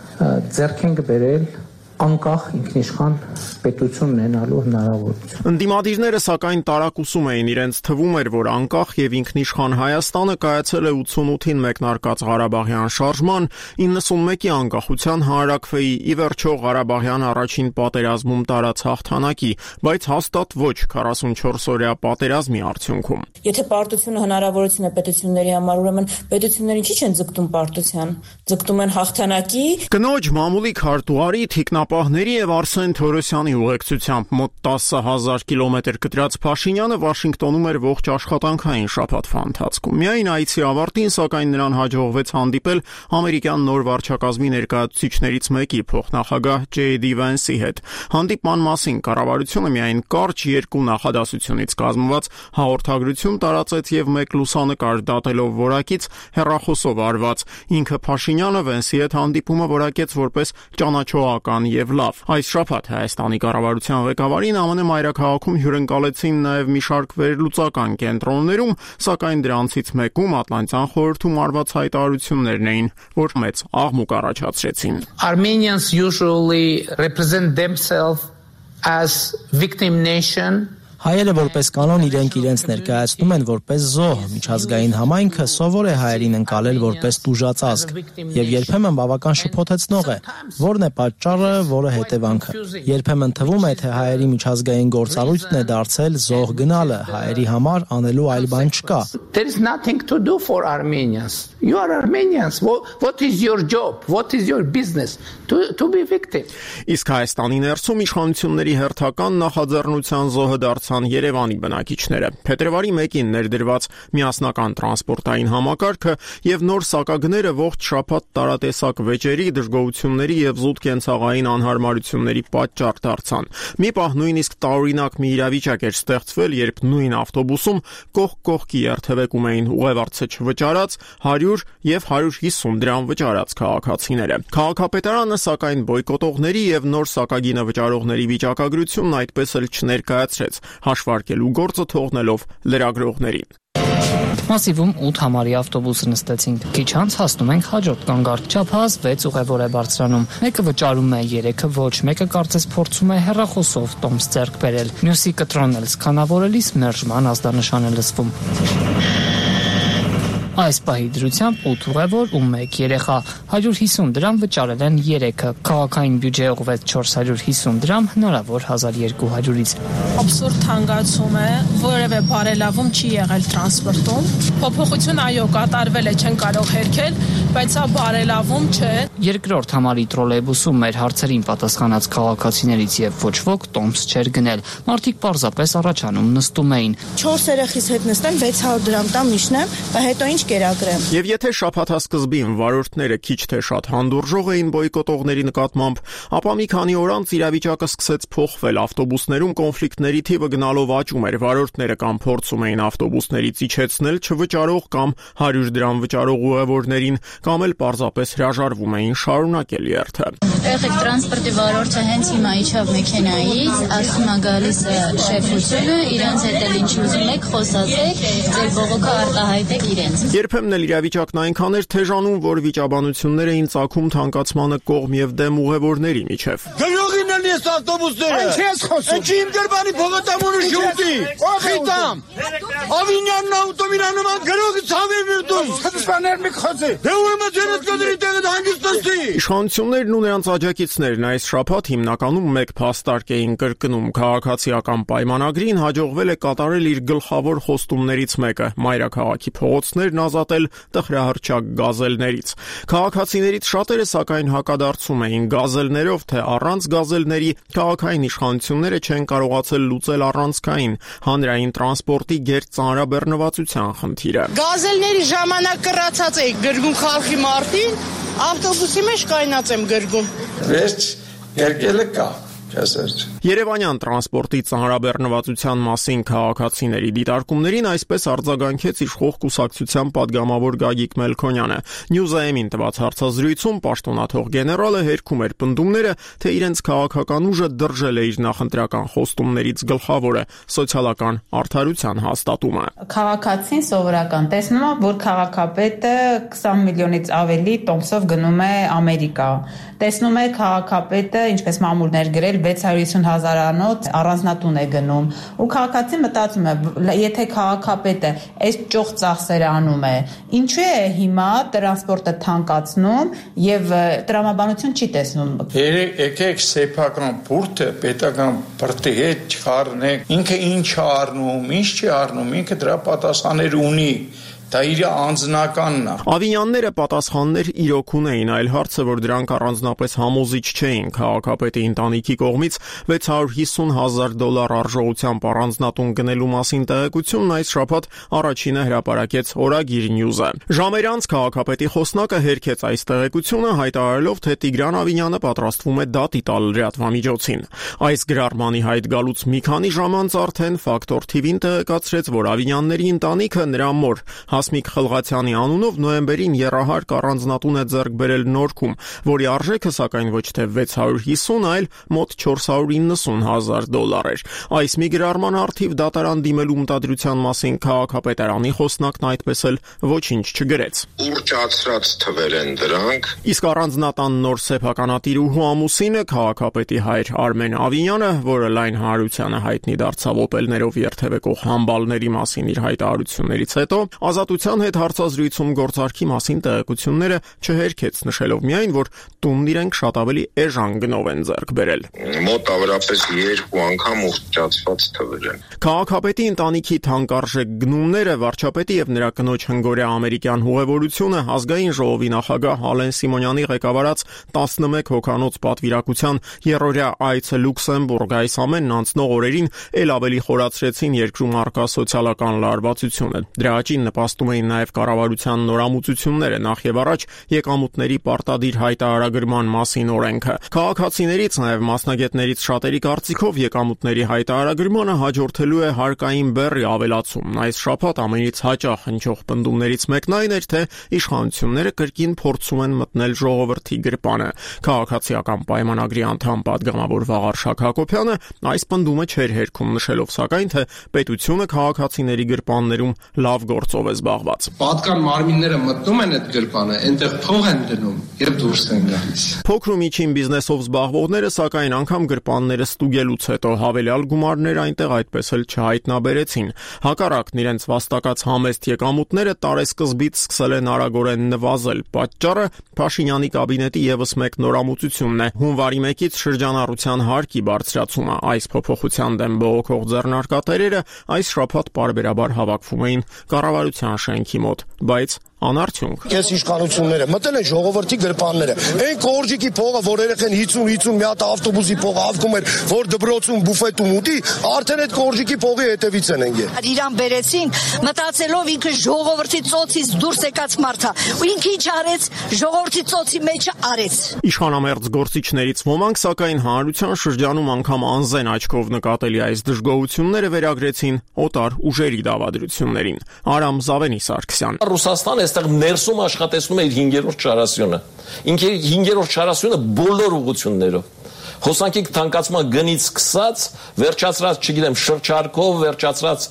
ձեռք ենք բերել անկախ ինքնիշխան պետություն ունենալու հնարավորություն։ Ընդդիմադիրները սակայն տարակուսում էին, իրենց թվում էր, որ անկախ եւ ինքնիշխան Հայաստանը կայացել է ութսունութին մեկնարկած Ղարաբաղյան շարժման, իննսունմեկի անկախության հանրաքվեի, ի վերջո Ղարաբաղյան առաջին պատերազմում տարած հաղթանակի, բայց հաստատ ոչ քառասունչորս-օրյա պատերազմի արդյունքում։ Եթե պարտությունը հնարավորություն է պետությունների համար, ուրեմն պետությունները ինչի՞ չեն ձգտում պարտության, ձգտում են հաղթանակի։ Կնոջ մամուլի քարտուղարի թիկնապահների եւ Արսեն Թորոսյանի ուղեկցությամբ մոտ տասը հազար կիլոմետր կտրած Փաշինյանը Վաշինգտոնում էր ողջ աշխատանքային շաբաթվա ընթացքում։ Միայն այցի ավարտին, սակայն նրան հաջողվեց հանդիպել ամերիկյան նոր վարչակազմի ներկայացուցիչներից մեկի փոխնախագահ Ջեյ Դի Վենսի հետ։ Հանդիպման մասին կառավարությունը միայն կարճ երկու նախադասությունից կազմված հաղորդագրություն տարածեց եւ մեկ լուսանկար դատելով որակից հեռախոսով արված։ Ինքը Փաշինյանը Վենսի հետ հանդիպումը որակեց որպես ճանաչողական եւ լավ։ Այս շաբաթ Հայաստանի կառավարության ղեկավարին ԱՄՆ մայրաքաղաքում հյուրընկալեցին նաեւ մի շարք վերլուծական կենտրոններում, սակայն դրանցից մեկում Ատլանտյան խորհրդում արված հայտարարություններն էին, որ մեծ աղմուկ առաջացրեցին։ Armenians usually represent themselves as victim nation. Հայերը որպես կանոն իրենք իրենց ներկայացնում են որպես զոհ, միջազգային համայնքը սովոր է հայերին ընկալել որպես տուժած ազգ եւ երբեմն բավական շփոթեցնող է։ Որն է պատճառը, որը հետևանքը։ Երբեմն թվում է, թե հայերի միջազգային գործառույթն է դարձել զոհ գնալը, հայերի համար անելու այլ բան չկա։ There is nothing to do for Armenians. You are Armenians. What, what is your job? What is your business? To to be victim. Իսկ Հայաստանի ներսում իշխանությունների հերթական նախաձեռնության զոհը դարձ Երևանի բնակիչները։ Փետրվարի մեկին ներդրված միասնական տրանսպորտային համակարգը եւ նոր սակագները ողջ շաբաթ տարատեսակ վեճերի, դժգոհությունների եւ զուտ կենցաղային անհարմարությունների պատճառ դարձան։ Մի պահ նույնիսկ տարօրինակ մի իրավիճակ էր ստեղծվել, երբ նույն ավտոբուսում կողք կողքի երթևեկում էին ուղևորցը չվճարած, հարյուր եւ հարյուր հիսուն դրամ վճարած քաղաքացիները։ Քաղաքապետարանը սակայն բոյկոտողների եւ նոր սակագինը վճարողների վիճակագրությունն այդպես էլ չներկայացրեց, հաշվարկելու գործը թողնելով լրագրողներին։ Մասիվում ութ համարի ավտոբուս նստեցինք։ Քիչ անց հասնում ենք հաջորդ կանգառ։ Չափահաս վեց ուղևոր է բարձրանում։ Մեկը վճարում է, երեքը ոչ, մեկը կարծես փորձում է հեռախոսով տոմս ձեռք բերել։ Մյուսի կտրոնել սկանավորելիս մերժման ազդանշան է լսվում։ Այս պահի դրությամբ ութ ուղևոր ու մեկ երեխա հարյուր հիսուն դրամ վճարել են երեքը։ Քաղաքային բյուջե ուղղվեց չորս հարյուր հիսուն դրամ, հնարավոր հազար երկու հարյուրից։ Աբսուրդ թանկացում է, որևէ բարելավում չի եղել տրանսպորտում։ Փոփոխություն այո կատարվել է, չեն կարող հերքել, բայց սա բարելավում չէ։ Երկրորդ համարի տրոլեյբուսում մեր հարցերին պատասխանած քաղաքացիներից եւ ոչ ոք տոմս չէր գնել։ Մարդիկ պարզապես առաջանում նստում էին։ չորս երեխիս հետ նստեմ վեց հարյուր դրամ տամ իջնեմ, բայց հետո ինչ կերակրեմ։ Եվ եթե շաբաթասկզբին վարորդները քիչ թե շատ հանդուրժող էին բոյկոտողների նկատմամբ, ապա մի քանի օր անց իրավիճակը սկսեց փոխվել։ Ավտոբուսներում կոնֆլիկտների թիվը գնալով աճում էր։ Վարորդները կամ փորձում էին ավտոբուսներից իջեցնել չվճարող կամ հարյուր դրամ վճարող ուղևորներին, կամ էլ պարզապես հրաժարվում էին շարունակել երթը։ Եղեք տրանսպորտի վարորդը հենց հիմա իջավ մեքենայից, ասում է գալիս է շեֆությունը, իրենց հետ էլ ինչ ուզում եք խոսացեք, ձեր բողոքը արտահայտեք իրենց։ Երբեմն էլ իրավիճակն այնքան էր թեժանում, որ վիճաբանություններ էին ծագում թանկացմանը կողմ եւ դեմ ուղևորների միջև։ Գյուղին ալնի ես ավտոբուսները։ Ինչ ես խոսում։ Ինչ իմ գրբանի փողոտամունը շուտի։ Խիտամ։ Ավինյանն ավտոմիրանոմա գրողը ցավերն էր դու։ Սպաներ մի խոցի։ Դե ուրեմն ջերդ կդրի տեղը հանգստացի։ Իշխանություններն ու նրանց աջակիցներն այս շաբաթ հիմնականում մեկ փաստարկ էին կրկնում քաղաքացիական պայմանագրին հաջողվել է կատարել իր գլխավոր խոստումներից մեկը՝ մայրաքաղաքի փողոցներն ազատել տխրահռչակ գազելներից։ Քաղաքացիներից շատերը սակայն հակադարձում էին գազելներով, թե առանց գազելների քաղաքային իշխանությունները չեն կարողացել լուծել առանցքային հանրային տրանսպորտի գերծանրաբեռնվածության խնդիրը։ Գազելների ժամանակ կռացած էի գրգում խալխի մարտին, ավտոբուսի մեջ կայնած եմ գրգում։ Վերջ երկելը կա։ Երևանյան տրանսպորտի ծանրաբեռնվածության մասին քաղաքացիների դիտարկումներին այսպես արձագանքեց իշխող կուսակցության падգամավոր Գագիկ Մելքոնյանը։ Նյուզայեմին տված հարցազրույցում պաշտոնաթող գեներալը հերքում էր պնդումները, թե իրենց քաղաքական ուժը դրժել է իր նախընտրական խոստումներից գլխավորը՝ սոցիալական արդարության հաստատումը։ Քաղաքացին սովորական տեսնում է, որ քաղաքապետը քսան միլիոնից ավելի տոմսով գնում է Ամերիկա։ Տեսնում է քաղաքապետը ինչպես մամուլներ գրել վեց հարյուր հիսուն հազարանոց առանձնատուն է գնում ու քաղաքացին մտածում է եթե քաղաքապետը այս ճոխ ծախսերը անում է ինչու է հիմա տրանսպորտը թանկացնում եւ տրամաբանություն չի տեսնում եկեք սեփական բուրդը պետական բրդի հետ չխառնեք ինքը ինչ առնում ինչ չի առնում ինքը դրա պատասխաններ ունի Դա իր անձնականն է։ Ավինյանները պատասխաններ իրոք ունեին, այլ հարցը, որ դրանք առանձնապես համոզիչ չէին։ Քաղաքապետի ընտանիքի կողմից վեց հարյուր հիսուն հազար դոլար արժողությամբ առանձնատուն գնելու մասին տեղեկությունն այս շաբաթ առաջինը հրապարակեց Օրագիր Նյուզը։ Ժամեր անց քաղաքապետի խոսնակը հերքեց այս տեղեկությունը, հայտարարելով, թե Տիգրան Ավինյանը պատրաստվում է դատի տալ լրատվամիջոցին։ Այս գրառմանի հայտ գալուց մի քանի ժամ անց արդեն Ֆակտոր թի վին տեղեկացրեց, որ Ավինյանների ընտանիքը նրա մոր Հասմիկ Խլղացյանի անունով նոյեմբերին եռահարկ առանձնատուն է ձեռք բերել Նորքում, որի արժեքը սակայն ոչ թե վեց հարյուր հիսուն, այլ մոտ չորս հարյուր իննսուն հազար դոլար էր։ Այս մի գրառման առթիվ դատարան դիմելու մտադրության մասին քաղաքապետարանի խոսնակն այդպես էլ ոչինչ չգրեց։ Ուռճացրած թվեր են դրանք։ Իսկ առանձնատան նոր սեփականատիր ու ամուսինը քաղաքապետի հայր Արմեն Ավինյանը, որը լայն հանրությանը հայտնի դարձավ օպելներով երթևեկող համբալների մասին իր հայտարարություններից հետո, Ազատության հետ հարցազրույցում գործարքի մասին տեղեկությունները չհերքեց, նշելով միայն, որ տունն իրենք շատ ավելի էժան գնով են ձեռք բերել։ Մոտավորապես երկու անգամ ուռճացված թվեր են։ Քաղաքապետի ընտանիքի թանկարժեք գնումները, վարչապետի եւ նրա կնոջ հնգօրյա ամերիկյան հուղևորությունը, ազգային ժողովի նախագահ Ալեն Սիմոնյանի ղեկավարած տասնմեկ հոգանոց պատվիրակության երրորդյա այցը Լյուքսեմբուրգ այս ամենն անցնող օրերին ել ավելի խորացրեցին երկրում առկա սոցիալական լարվածությունը։ Դրա աճին նպաստում էին նաև կառավարության նորամուծությունները, նախ եւ առաջ եկամուտների պարտադիր հայտարարագրման մասին օրենքը։ Քաղաքացիներից, նաև մասնագետներից շատերի կարծիքով եկամուտների հայտարարագրմանը հաջորդելու է հարկային բեռի ավելացումն։ Այս շաբաթ ամենից հաճախ հնչող պնդումներից մեկն այն էր, թե իշխանությունները կրկին փորձում են մտնել ժողովրդի գրպանը։ Քաղաքացիական պայմանագրի անդամ падգամավոր Վաղար Շակ Հակոբյանը այս պնդումը չէր հերքում, նշելով սակայն, թե պետությունը քաղաքացիների գրպաններում լավ գործով է զբաղված։ Պատկան մարմինները մտնում են այդ գրպանը, այնտեղ փող են դնում եւ դուրս են գալիս։ Փոքր ու միջին բիզնեսով զբաղվողները սակայն անգամ գրպանները ստուգելուց հետո հավելյալ գումարներ այնտեղ այդպես էլ չհայտնաբերեցին։ Հակառակն իրենց վաստակած համեստ եկամուտները տարեսկզբից սկսել են արագորեն նվազել։ Պատճառը Փաշինյանի կաբինետի եւս մեկ նորամուծությունն է՝ հունվարի մեկից շրջանառության հարկի բարձրացումը։ Այս փոփոխության դեմ բողոքող ձեռնարկատերերը այս շաբաթ պարբերաբար հավաքվում էին կառավարության շենքի մոտ, բայց անարդյունք։ Այս իշխանությունները մտել են ժողովրդի գրպանները։ Այն կորջիկի փողը, որ երեխեն հինգ հինգ մի հատ ավտոբուսի փողը ավկում էր, որ դբրոցում բուֆետում ուտի, արդեն այդ կորջիկի փողի հետևից են ընկել։ Իրան բերեցին, մտածելով ինքը ժողովրդի ծոցից դուրս եկած մարդ է։ Ու ինքը ինչ արեց, ժողովրդի ծոցի մեջ արեց։ Իշխանամերձ գործիչներից ոմանք սակայն հանրության շրջանում անգամ անզեն աչքով նկատելի այս դժգոհությունները վերագրեցին օտար ուժերի դավադրություններին։ Արամ Զավենի Սարգսյան։ Ռուսաստանը այստեղ ներսում աշխատեցնում է իր հինգերորդ չարասյունը։ Ինքը հինգերորդ չարասյունը բոլոր ուղղություններով։ Հոսանքի թանկացման գնից սկսած, վերջացրած, չգիտեմ, շրջարկով, վերջացրած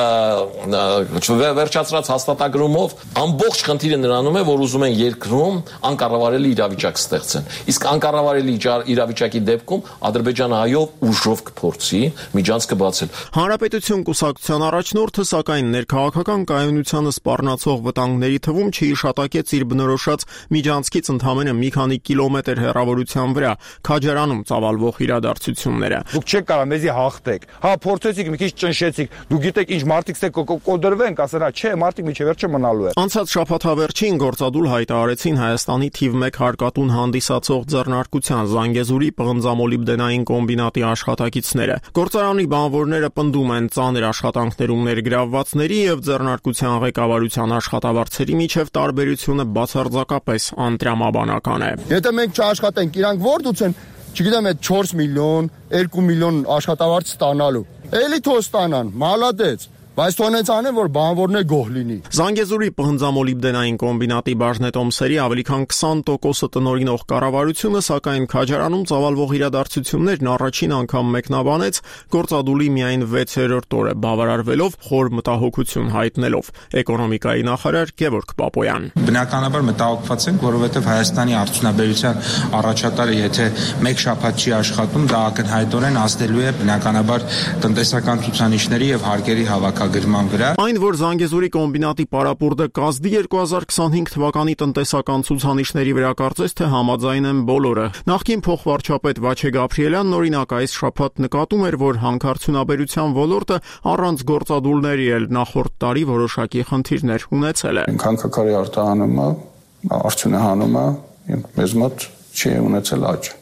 վերջացրած հաստատագրումով, ամբողջ խնդիրը նրանում է, որ ուզում են երկրում անկառավարելի իրավիճակ ստեղծեն։ Իսկ անկառավարելի իրավիճակի դեպքում Ադրբեջանը այով ուժով կփորձի միջանցքը բացել։ Հանրապետություն կուսակցության առաջնորդը սակայն ներքաղաքական կայունությանը սպառնացող վտանգների թվում չհիշատակեց իր բնորոշած միջանցքից ընդամենը մի քանի կիլոմետր հեռավորության վրա Քաջարանում ծավալվող իրադարձությունները։ Դուք չեք կարող մեզի հաղթեք։ Հա փորձեցիք, մի քիչ ճնշեցիք։ Դուք գիտեք ինչ մարդիկ ստե կոդրվենք, ասեն, չէ, մարդիկ միջև վերջը մնալու է։ Անցած շաբաթավերջին գործադուլ հայտարարեցին Հայաստանի թիվ մեկ հարկատուն հանդիսացող ձեռնարկության Զանգեզուրի պղնձամոլիբդենային կոմբինատի աշխատակիցները։ Գործարանի բանվորները պնդում են ծանր աշխատանքներում ներգրավվածների եւ ձեռնարկության ղեկավարության աշխատավարձերի միջև տարբերությունը բացարձակապես անտրամաբանական է։ Եթե մենք չաշխատենք, իրանք ո՞ր դուցեն, չգիտեմ, այդ չորս միլիոն, երկու միլիոն աշխատավարձ ստանալու։ Էլի թող ստանան, մալադեց։ Բայց թողնեց անեն, որ բանվորներ գոհ լինի։ Զանգեզուրի պղնձամոլիբդենային կոմբինատի բաժնետոմսերի ավելի քան քսան տոկոսը տնօրինող կառավարությունը, սակայն Քաջարանում ծավալվող իրադարձություններն առաջին անգամ մեկնաբանեց գործադուլի միայն վեցերորդ օրը, բավարարվելով խոր մտահոգություն հայտնելով։ Էկոնոմիկայի նախարար Գևորգ Պապոյան։ Բնականաբար մտահոգված ենք, որովհետև Հայաստանի արդյունաբերության առաջատարը, եթե մեկ շաբաթ չի աշխատում, դա ակնհայտորեն ազդելու է բնականաբար տնտեսական ցուցանիշների եւ հարկերի հավաք Այն, որ Զանգեզուրի կոմբինատի պարապուրդը կազդի երկու հազար քսանհինգ թվականի տնտեսական ցուցանիշների վրա կարծես թե համաձայն են բոլորը։ Նախկին փոխվարչապետ Վաչե Գաբրիելյանն օրինակ այս շաբաթ նկատում էր, որ հանքարդյունաբերության ոլորտը առանց գործադուլների էլ նախորդ տարի որոշակի խնդիրներ ունեցել է։ Հանքաքարի արտահանումը, արդյունահանումը մեզ մոտ չի ունեցել աճ։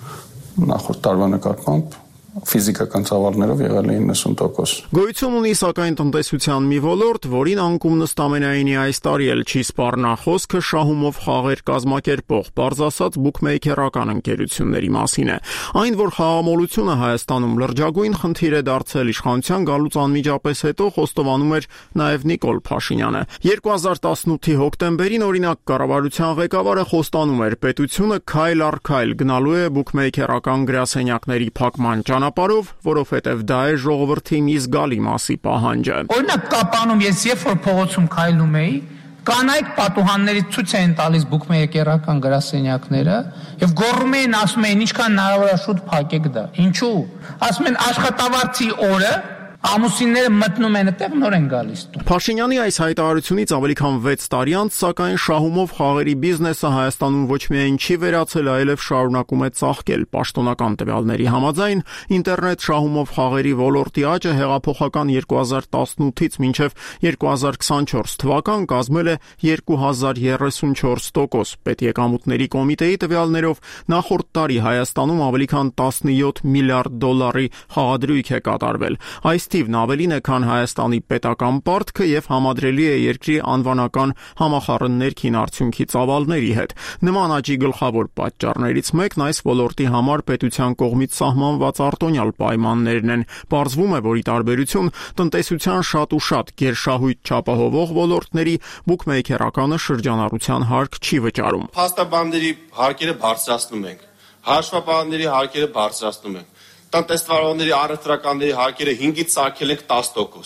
Նախորդ տարվա նկատմամբ ֆիզիկական ծավալներով եղել է իննսուն տոկոս։ Գոյություն ունի սակայն տնտեսության մի ոլորտ, որին անկում նստամենայինի այս տարի էլ չի սպառնա խոսքը շահումով խաղեր կազմակերպող, պարզ ասած բուքմեյքերական ընկերությունների մասին է։ Այն, որ խաղամոլությունը Հայաստանում լրջագույն խնդիր է դարձել իշխանության գալուց անմիջապես հետո, խոստովանում էր նաև Նիկոլ Փաշինյանը։ երկու հազար տասնութի հոկտեմբերին օրինակ կառավարության ղեկավարը խոստանում էր, պետությունը քայլ առ քայլ գնալու է բուքմեյքերական գրասենյակների փակման ճանապարհով, որովհետև դա է ժողովրդի մի զգալի մասի պահանջը։ Օրինակ Կապանում ես երբ որ փողոցում քայլում էի, կանայք պատուհանների ցույց էին տալիս բուքմեյքերական գրասենյակները եւ գոռում էին, ասում էին, ինչքան հնարավոր է շուտ փակեք դա։ Ինչու՞։ Ասում են աշխատավարձի օրը ամուսինները մտնում են այդտեղ, նոր են գալիս տուն։ Փաշինյանի այս հայտարարությունից ավելի քան վեց տարի անց, սակայն շահումով խաղերի բիզնեսը Հայաստանում ոչ միայն չի վերացել, այլև շարունակում է ծաղկել։ Պաշտոնական տվյալների համաձայն, ինտերնետ շահումով խաղերի ոլորտի աճը հեղափոխական երկու հազար տասնութից մինչև երկու հազար քսանչորս թվական կազմել է երկու հազար երեսունչորս տոկոս։ Պետեկամուտների կոմիտեի տվյալներով նախորդ տարի Հայաստանում ավելի քան տասնյոթ միլիարդ դոլարի խաղադրույք է կատարվել։ Այս թիվն ավելին է, քան Հայաստանի պետական պարտքը եւ համադրելի է երկրի անվանական համախառն ներքին արդյունքի ծավալների հետ։ Նման աճի գլխավոր պատճառներից մեկն այս ոլորտի համար պետության կողմից սահմանված արտոնյալ պայմաններն են։ Պարզվում է, որ ի տարբերություն տնտեսության շատ ու շատ գերշահույթ չափահովող ոլորտների, բուքմեյքերականը շրջանառության հարկ չի վճարում։ Փաստաբանների հարկերը բարձրացնում ենք, հաշվապահների հարկերը բարձրացնում ենք, տնտեսվարողների առևտրականների հարկերը հինգից սարքել ենք տասը տոկոս։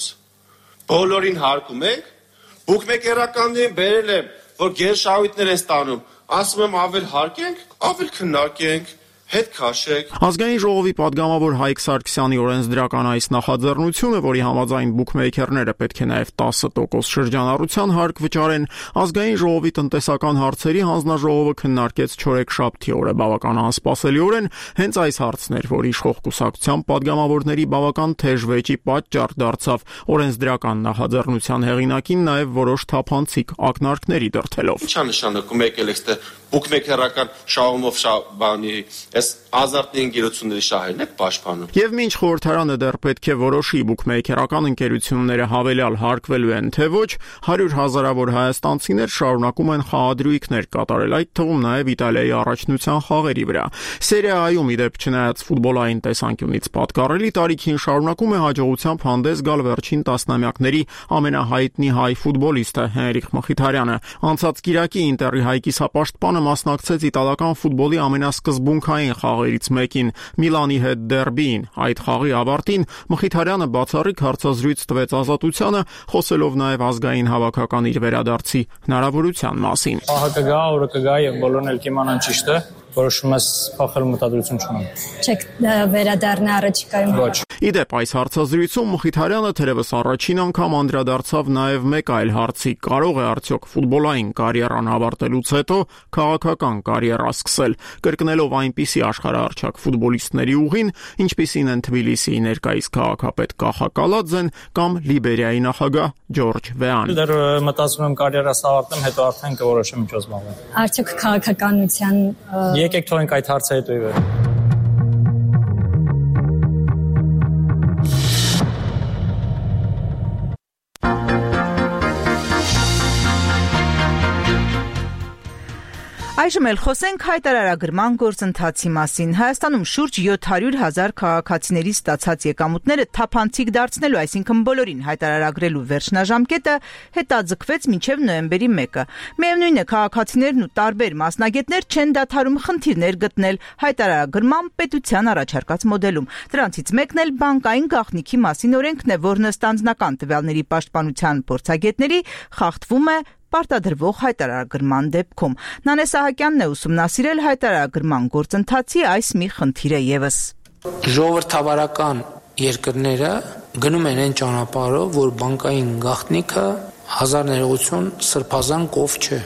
Բոլորին հարկում ենք, բուքմեյքերականներին բերել եմ, որ գերշահույթներ են ստանում, ասում եմ ավել հարկենք, ավել քննարկենք, հետ քաշեք։ Ազգային ժողովի падգամավոր Հայկ Սարգսյանի օրենսդրական այս նախաձեռնությունը, որի համաձայն բուքմեյքերները պետք է նաև տասը տոկոս շրջանառության հարկ վճարեն, Ազգային ժողովի տնտեսական հարցերի հանձնաժողովը քննարկեց չորեքշաբթի օրը բավական անսպասելիորեն հենց այս հարցն էր, որ իշխող կուսակցության падգամավորների բավական թեժ վեճի պատճառ դարձավ օրենսդրական նախաձեռնության հեղինակին նաև որոշ թափանցիկ ակնարկների դրթելով։ Ինչա նշանակում եկել էստեղ բուքմեյքերական շահումով շաբանի Այս ազարտի ընկերությունների շահերն եք պաշտպանում։ Եվ մինչ խորհրդարանը դեռ պետք է որոշի բուքմեյքերական ընկերությունները հավելյալ հարկվելու են թե ոչ, հարյուր հազարավոր հայաստանցիներ շարունակում են խաղադրույքներ կատարել, այդ թվում նաև Իտալիայի առաջնության խաղերի վրա։ Սերիա Ա-ում ի դեպ չնայած ֆուտբոլային տեսանկյունից պատկառելի տարիքին շարունակում է հաջողությամբ հանդես գալ վերջին տասնամյակների ամենահայտնի հայ ֆուտբոլիստը Հենրիխ Մխիթարյանը։ Անցած կիրակի Ինտերի հայ կիսապաշտպանը մասնակցեց իտալական ֆուտբոլի ամենասկզբունքային առաջնային խաղերից մեկին՝ Միլանի հետ դերբին։ Այդ խաղի ավարտին Մխիթարյանը բացառիկ հարցազրույց տվեց Ազատությանը, խոսելով նաև ազգային հավաքական իր վերադարձի հնարավորության մասին։ Ահա կգա, օրը կգա եւ բոլորն էլ կիմանան ճիշտ է, որոշում ես փոխել մտադրություն չունեմ։ Չեք վերադառնա առաջիկայում։ Ոչ։ Իդեպ այս հարցազրույցում Մխիթարյանը թերևս առաջին անգամ անդրադարձավ նաև մեկ այլ հարցի՝ կարող է արդյոք ֆուտբոլային կարիերան ավարտելուց հետո քաղաքական կարիերա սկսել, կրկնելով այնպիսի աշխարհահռչակ ֆուտբոլիստների ուղին, ինչպիսին են Թբիլիսիի ներկայիս քաղաքապետ Կախա Կալաձեն կամ Լիբերիայի նախագահ Ջորջ Վեան։ Դեռ մտածում եմ կարիերաս ավարտեմ, հետո արդեն կորոշեմ ինչ զբաղվեմ։ Արդյոք քաղաքականության Եկեք թողենք այդ հարցը հետո ի վեր։ Այժմ էլ խոսենք հայտարարագրման գործընթացի մասին։ Հայաստանում շուրջ յոթ հարյուր հազար քաղաքացիների ստացած եկամուտները թափանցիկ դարձնելու, այսինքն բոլորին հայտարարագրելու վերջնաժամկետը հետաձգվեց մինչև նոյեմբերի մեկը։ Միևնույն է, քաղաքացիներն ու տարբեր մասնագետներ չեն դադարում խնդիրներ գտնել հայտարարագրման պետության առաջարկած մոդելում։ Դրանցից մեկն էլ բանկային գաղտնիքի մասին օրենքն է, որն ըստ անձնական տվյալների պաշտպանության փորձագետների խախտվում է պարտադրվող հայտարարագրման դեպքում։ Նանե Սահակյանն է ուսումնասիրել հայտարարագրման գործընթացի այս մի խնդիրը եւս։ Ժողովրդավարական երկրները գնում են այն ճանապարհով, որ բանկային գաղտնիքը հազար ներողություն սրբազան կով չէ։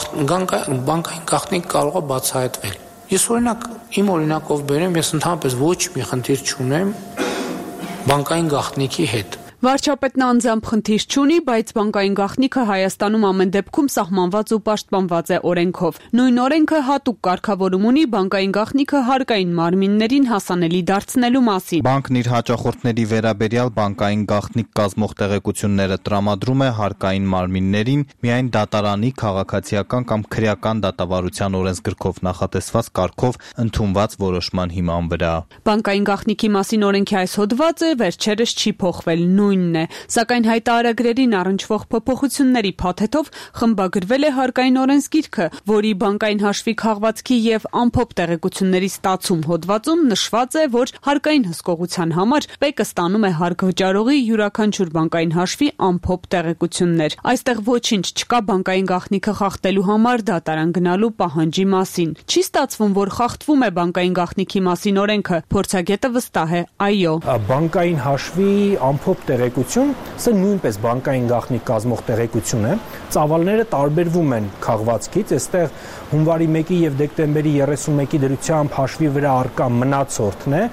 Բանկային գաղտնիք կարող է բացահայտվել։ Ես օրինակ իմ օրինակով բերեմ, ես ընդհանրապես ոչ մի խնդիր չունեմ բանկային գաղտնիքի հետ։ Վարչապետն անձամբ խնդիր չունի, բայց բանկային գաղտնիքը Հայաստանում ամեն դեպքում սահմանված ու պաշտպանված է օրենքով։ Նույն օրենքը հատուկ կարգավորում ունի բանկային գաղտնիքը հարկային մարմիններին հասանելի դարձնելու մասին։ Բանկն իր հաճախորդների վերաբերյալ բանկային գաղտնիք կազմող տեղեկությունները տրամադրում է հարկային մարմիններին միայն դատարանի քաղաքացիական կամ քրեական դատավարության օրենսգրքով նախատեսված կարգով ընդունված որոշման հիման վրա։ Բանկային գաղտնիքի մասին օրենքի այս հոդվածը վերջերս չի փոխվել։ Նույնն է, սակայն հայտարարագրերին առնչվող փոփոխությունների փաթեթով խմբագրվել է հարկային օրենսգիրքը, որի բանկային հաշվի քաղվածքի եւ ամփոփ տեղեկությունների ստացում հոդվածում նշված է, որ հարկային հսկողության համար ՊԵԿ-ը ստանում է հարկ վճարողի յուրաքանչյուր բանկային հաշվի ամփոփ տեղեկություններ։ Այստեղ ոչինչ չկա բանկային գաղտնիքը խախտելու համար դատարան գնալու պահանջի մասին։ Չի ստացվում, որ խախտվում է բանկային գաղտնիքի մասին օրենքը։ Փորձագետը վստահ է՝ այո։ Բանկային հաշվի ամփոփ տեղեկություն, սա նույնպես բանկային գաղտնիք կազմող տեղեկություն է։ Ծավալները տարբերվում են քաղվածքից, այստեղ հունվարի մեկի եւ դեկտեմբերի երեսունմեկի դրությամբ հաշվի վրա առկա մնացորդն է,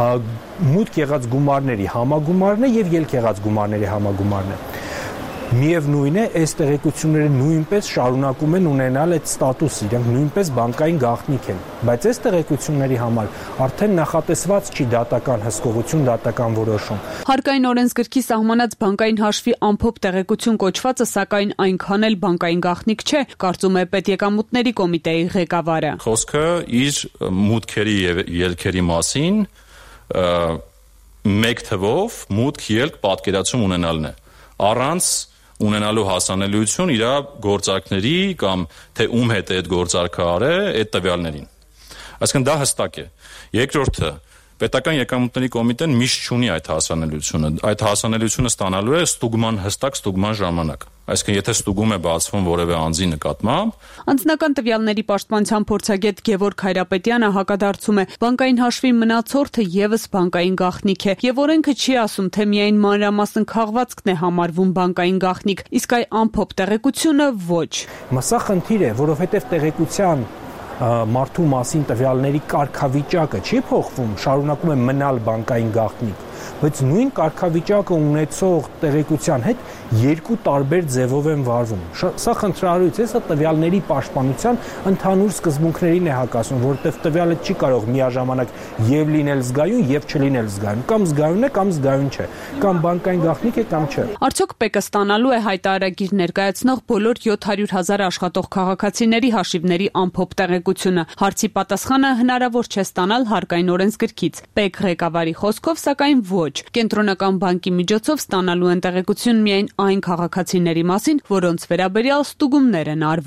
մուտք եղած գումարների համագումարն է եւ ելք եղած գումարների համագումարն է։ Միևնույն է, այս տեղեկությունները նույնպես շարունակում են ունենալ այդ ստատուսը, իրենք նույնպես բանկային գաղտնիք են, բայց այս տեղեկությունների համար արդեն նախատեսված չի դատական հսկողություն, դատական որոշում։ Հարկային օրենսգրքի սահմանած բանկային հաշվի ամփոփ տեղեկություն կոչվածը սակայն այնքան էլ բանկային գաղտնիք չէ, կարծում է պետեկամուտների կոմիտեի ղեկավարը։ Խոսքը իր մուտքերի եւ ելքերի մասին մեկ թվով մուտք ելք պատկերացում ունենալն է։ Առանց ունենալու հասանելիություն իր գործարքների կամ թե ում հետ է այդ գործարքը արել այդ տվյալներին։ Այսինքն դա հստակ է։ Երկրորդը, պետական եկամուտների կոմիտեն միշտ չունի այդ հասանելիությունը։ Այդ հասանելիությունը ստանալու է ստուգման հստակ ստուգման ժամանակ։ Այսինքն եթե ստուգում է բացվում որևէ անձի նկատմամբ, անձնական տվյալների պաշտպանության փորձագետ Գևորգ Հայրապետյանը հակադարձում է, բանկային հաշվի մնացորդը եւս բանկային գաղտնիք է, եւ օրենքը չի ասում, թե միայն մանրամասն քաղվածքն է համարվում բանկային գաղտնիք, իսկ այ ամփոփ տեղեկությունը ոչ։ Սա խնդիր է, որովհետեւ տեղեկության մարդու մասին տվյալների կարգավիճակը չի փոխվում, շարունակում է մնալ բանկային գաղտնիք, բայց նույն կարգավիճակը ունեցող տեղեկության հետ երկու տարբեր ձևով են վարվում։ Սա խնդրահարույց է, սա տվյալների պաշտպանության ընդհանուր սկզբունքներին է հակասում, որովհետև տվյալը չի կարող միաժամանակ եւ լինել զգայուն եւ չլինել զգայուն, կամ զգայուն է, կամ զգայուն չէ, կամ բանկային գաղտնիք է, կամ չէ։ Արդյոք ՊԵԿ-ը ստանալու է հայտարարագիր ներկայացնող բոլոր յոթ հարյուր հազար աշխատող քաղաքացիների հաշիվների ամփոփ տեղեկությունը։ Հարցի պատասխանը հնարավոր չէ ստանալ հարկային օրենսգրքից։ ՊԵԿ ղեկավարի խոսքով, սակայն ոչ։ Կենտրոնական բանկի միջոցով ստանալու են տեղեկություն միայն այն քաղաքացիների մասին, որոնց վերաբերյալ ստուգումներ են արվում։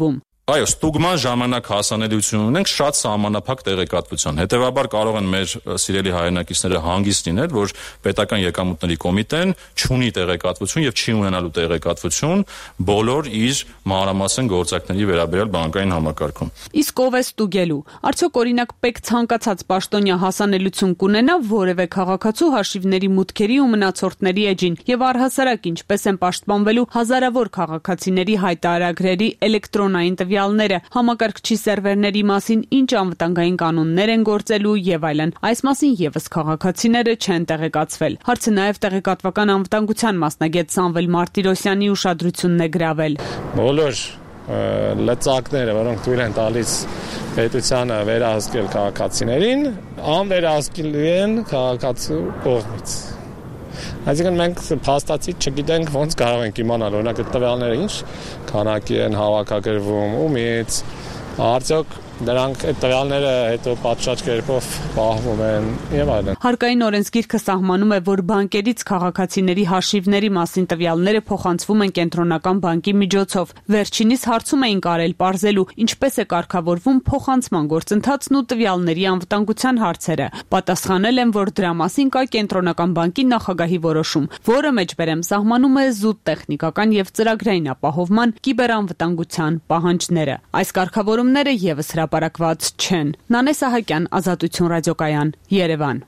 Այո, ստուգման ժամանակ հասանելիություն ունենք շատ սահմանափակ տեղեկատվության։ Հետևաբար կարող են մեր սիրելի հայրենակիցները հանգիստ լինել, որ պետական եկամուտների կոմիտեն չունի տեղեկատվություն եւ չի ունենալու տեղեկատվություն բոլոր իր մանրամասն գործակների վերաբերյալ բանկային համակարգում։ Իսկ ով է ստուգելու։ Արդյոք օրինակ պետք ցանկացած պաշտոնյա հասանելիություն կունենա որևէ քաղաքացու հաշիվների մուտքերի ու մնացորդների էջին եւ առհասարակ ինչպես են պաշտպանվելու հազարավոր քաղաքացիների հայտարարագրերի էլեկտրոնային տվյալները, համակարգչի սերվերների մասին ինչ անվտանգային կանոններ են գործելու եւ այլն։ Այս մասին եւս քաղաքացիները չեն տեղեկացվել։ Հարցը նաեւ տեղեկատվական անվտանգության մասնագետ Սամվել Մարտիրոսյանի ուշադրությունն է գրավել։ Բոլոր լծակները, որոնք թույլ են տալիս պետությանը վերահսկել քաղաքացիներին, անվերահսկելի են քաղաքացու կողմից։ Այսինքն մենք փաստացի չգիտենք ոնց կարող ենք իմանալ, օրինակ այդ տվյալները ինչ քանակի են հավաքագրվում, ումից, արդյոք դրանք այդ տվյալները հետո պատշաճ կերպով պահվում են եւ այլն։ Հարկային օրենսգիրքը սահմանում է, որ բանկերից քաղաքացիների հաշիվների մասին տվյալները փոխանցվում են կենտրոնական բանկի միջոցով։ Վերջինիս հարցում էին կարել պարզելու, ինչպես է կարգավորվում փոխանցման գործընթացն ու տվյալների անվտանգության հարցերը։ Պատասխանել են, որ դրա մասին կա կենտրոնական բանկի նախագահի որոշում, որը մեջբերեմ սահմանում է զուտ տեխնիկական եւ ծրագրային ապահովման կիբերանվտանգության պահանջները։ Այս կարգավորումները եւս հրապարակված չեն։ Նանե Սահակյան, Ազատություն ռադիոկայան, Երևան։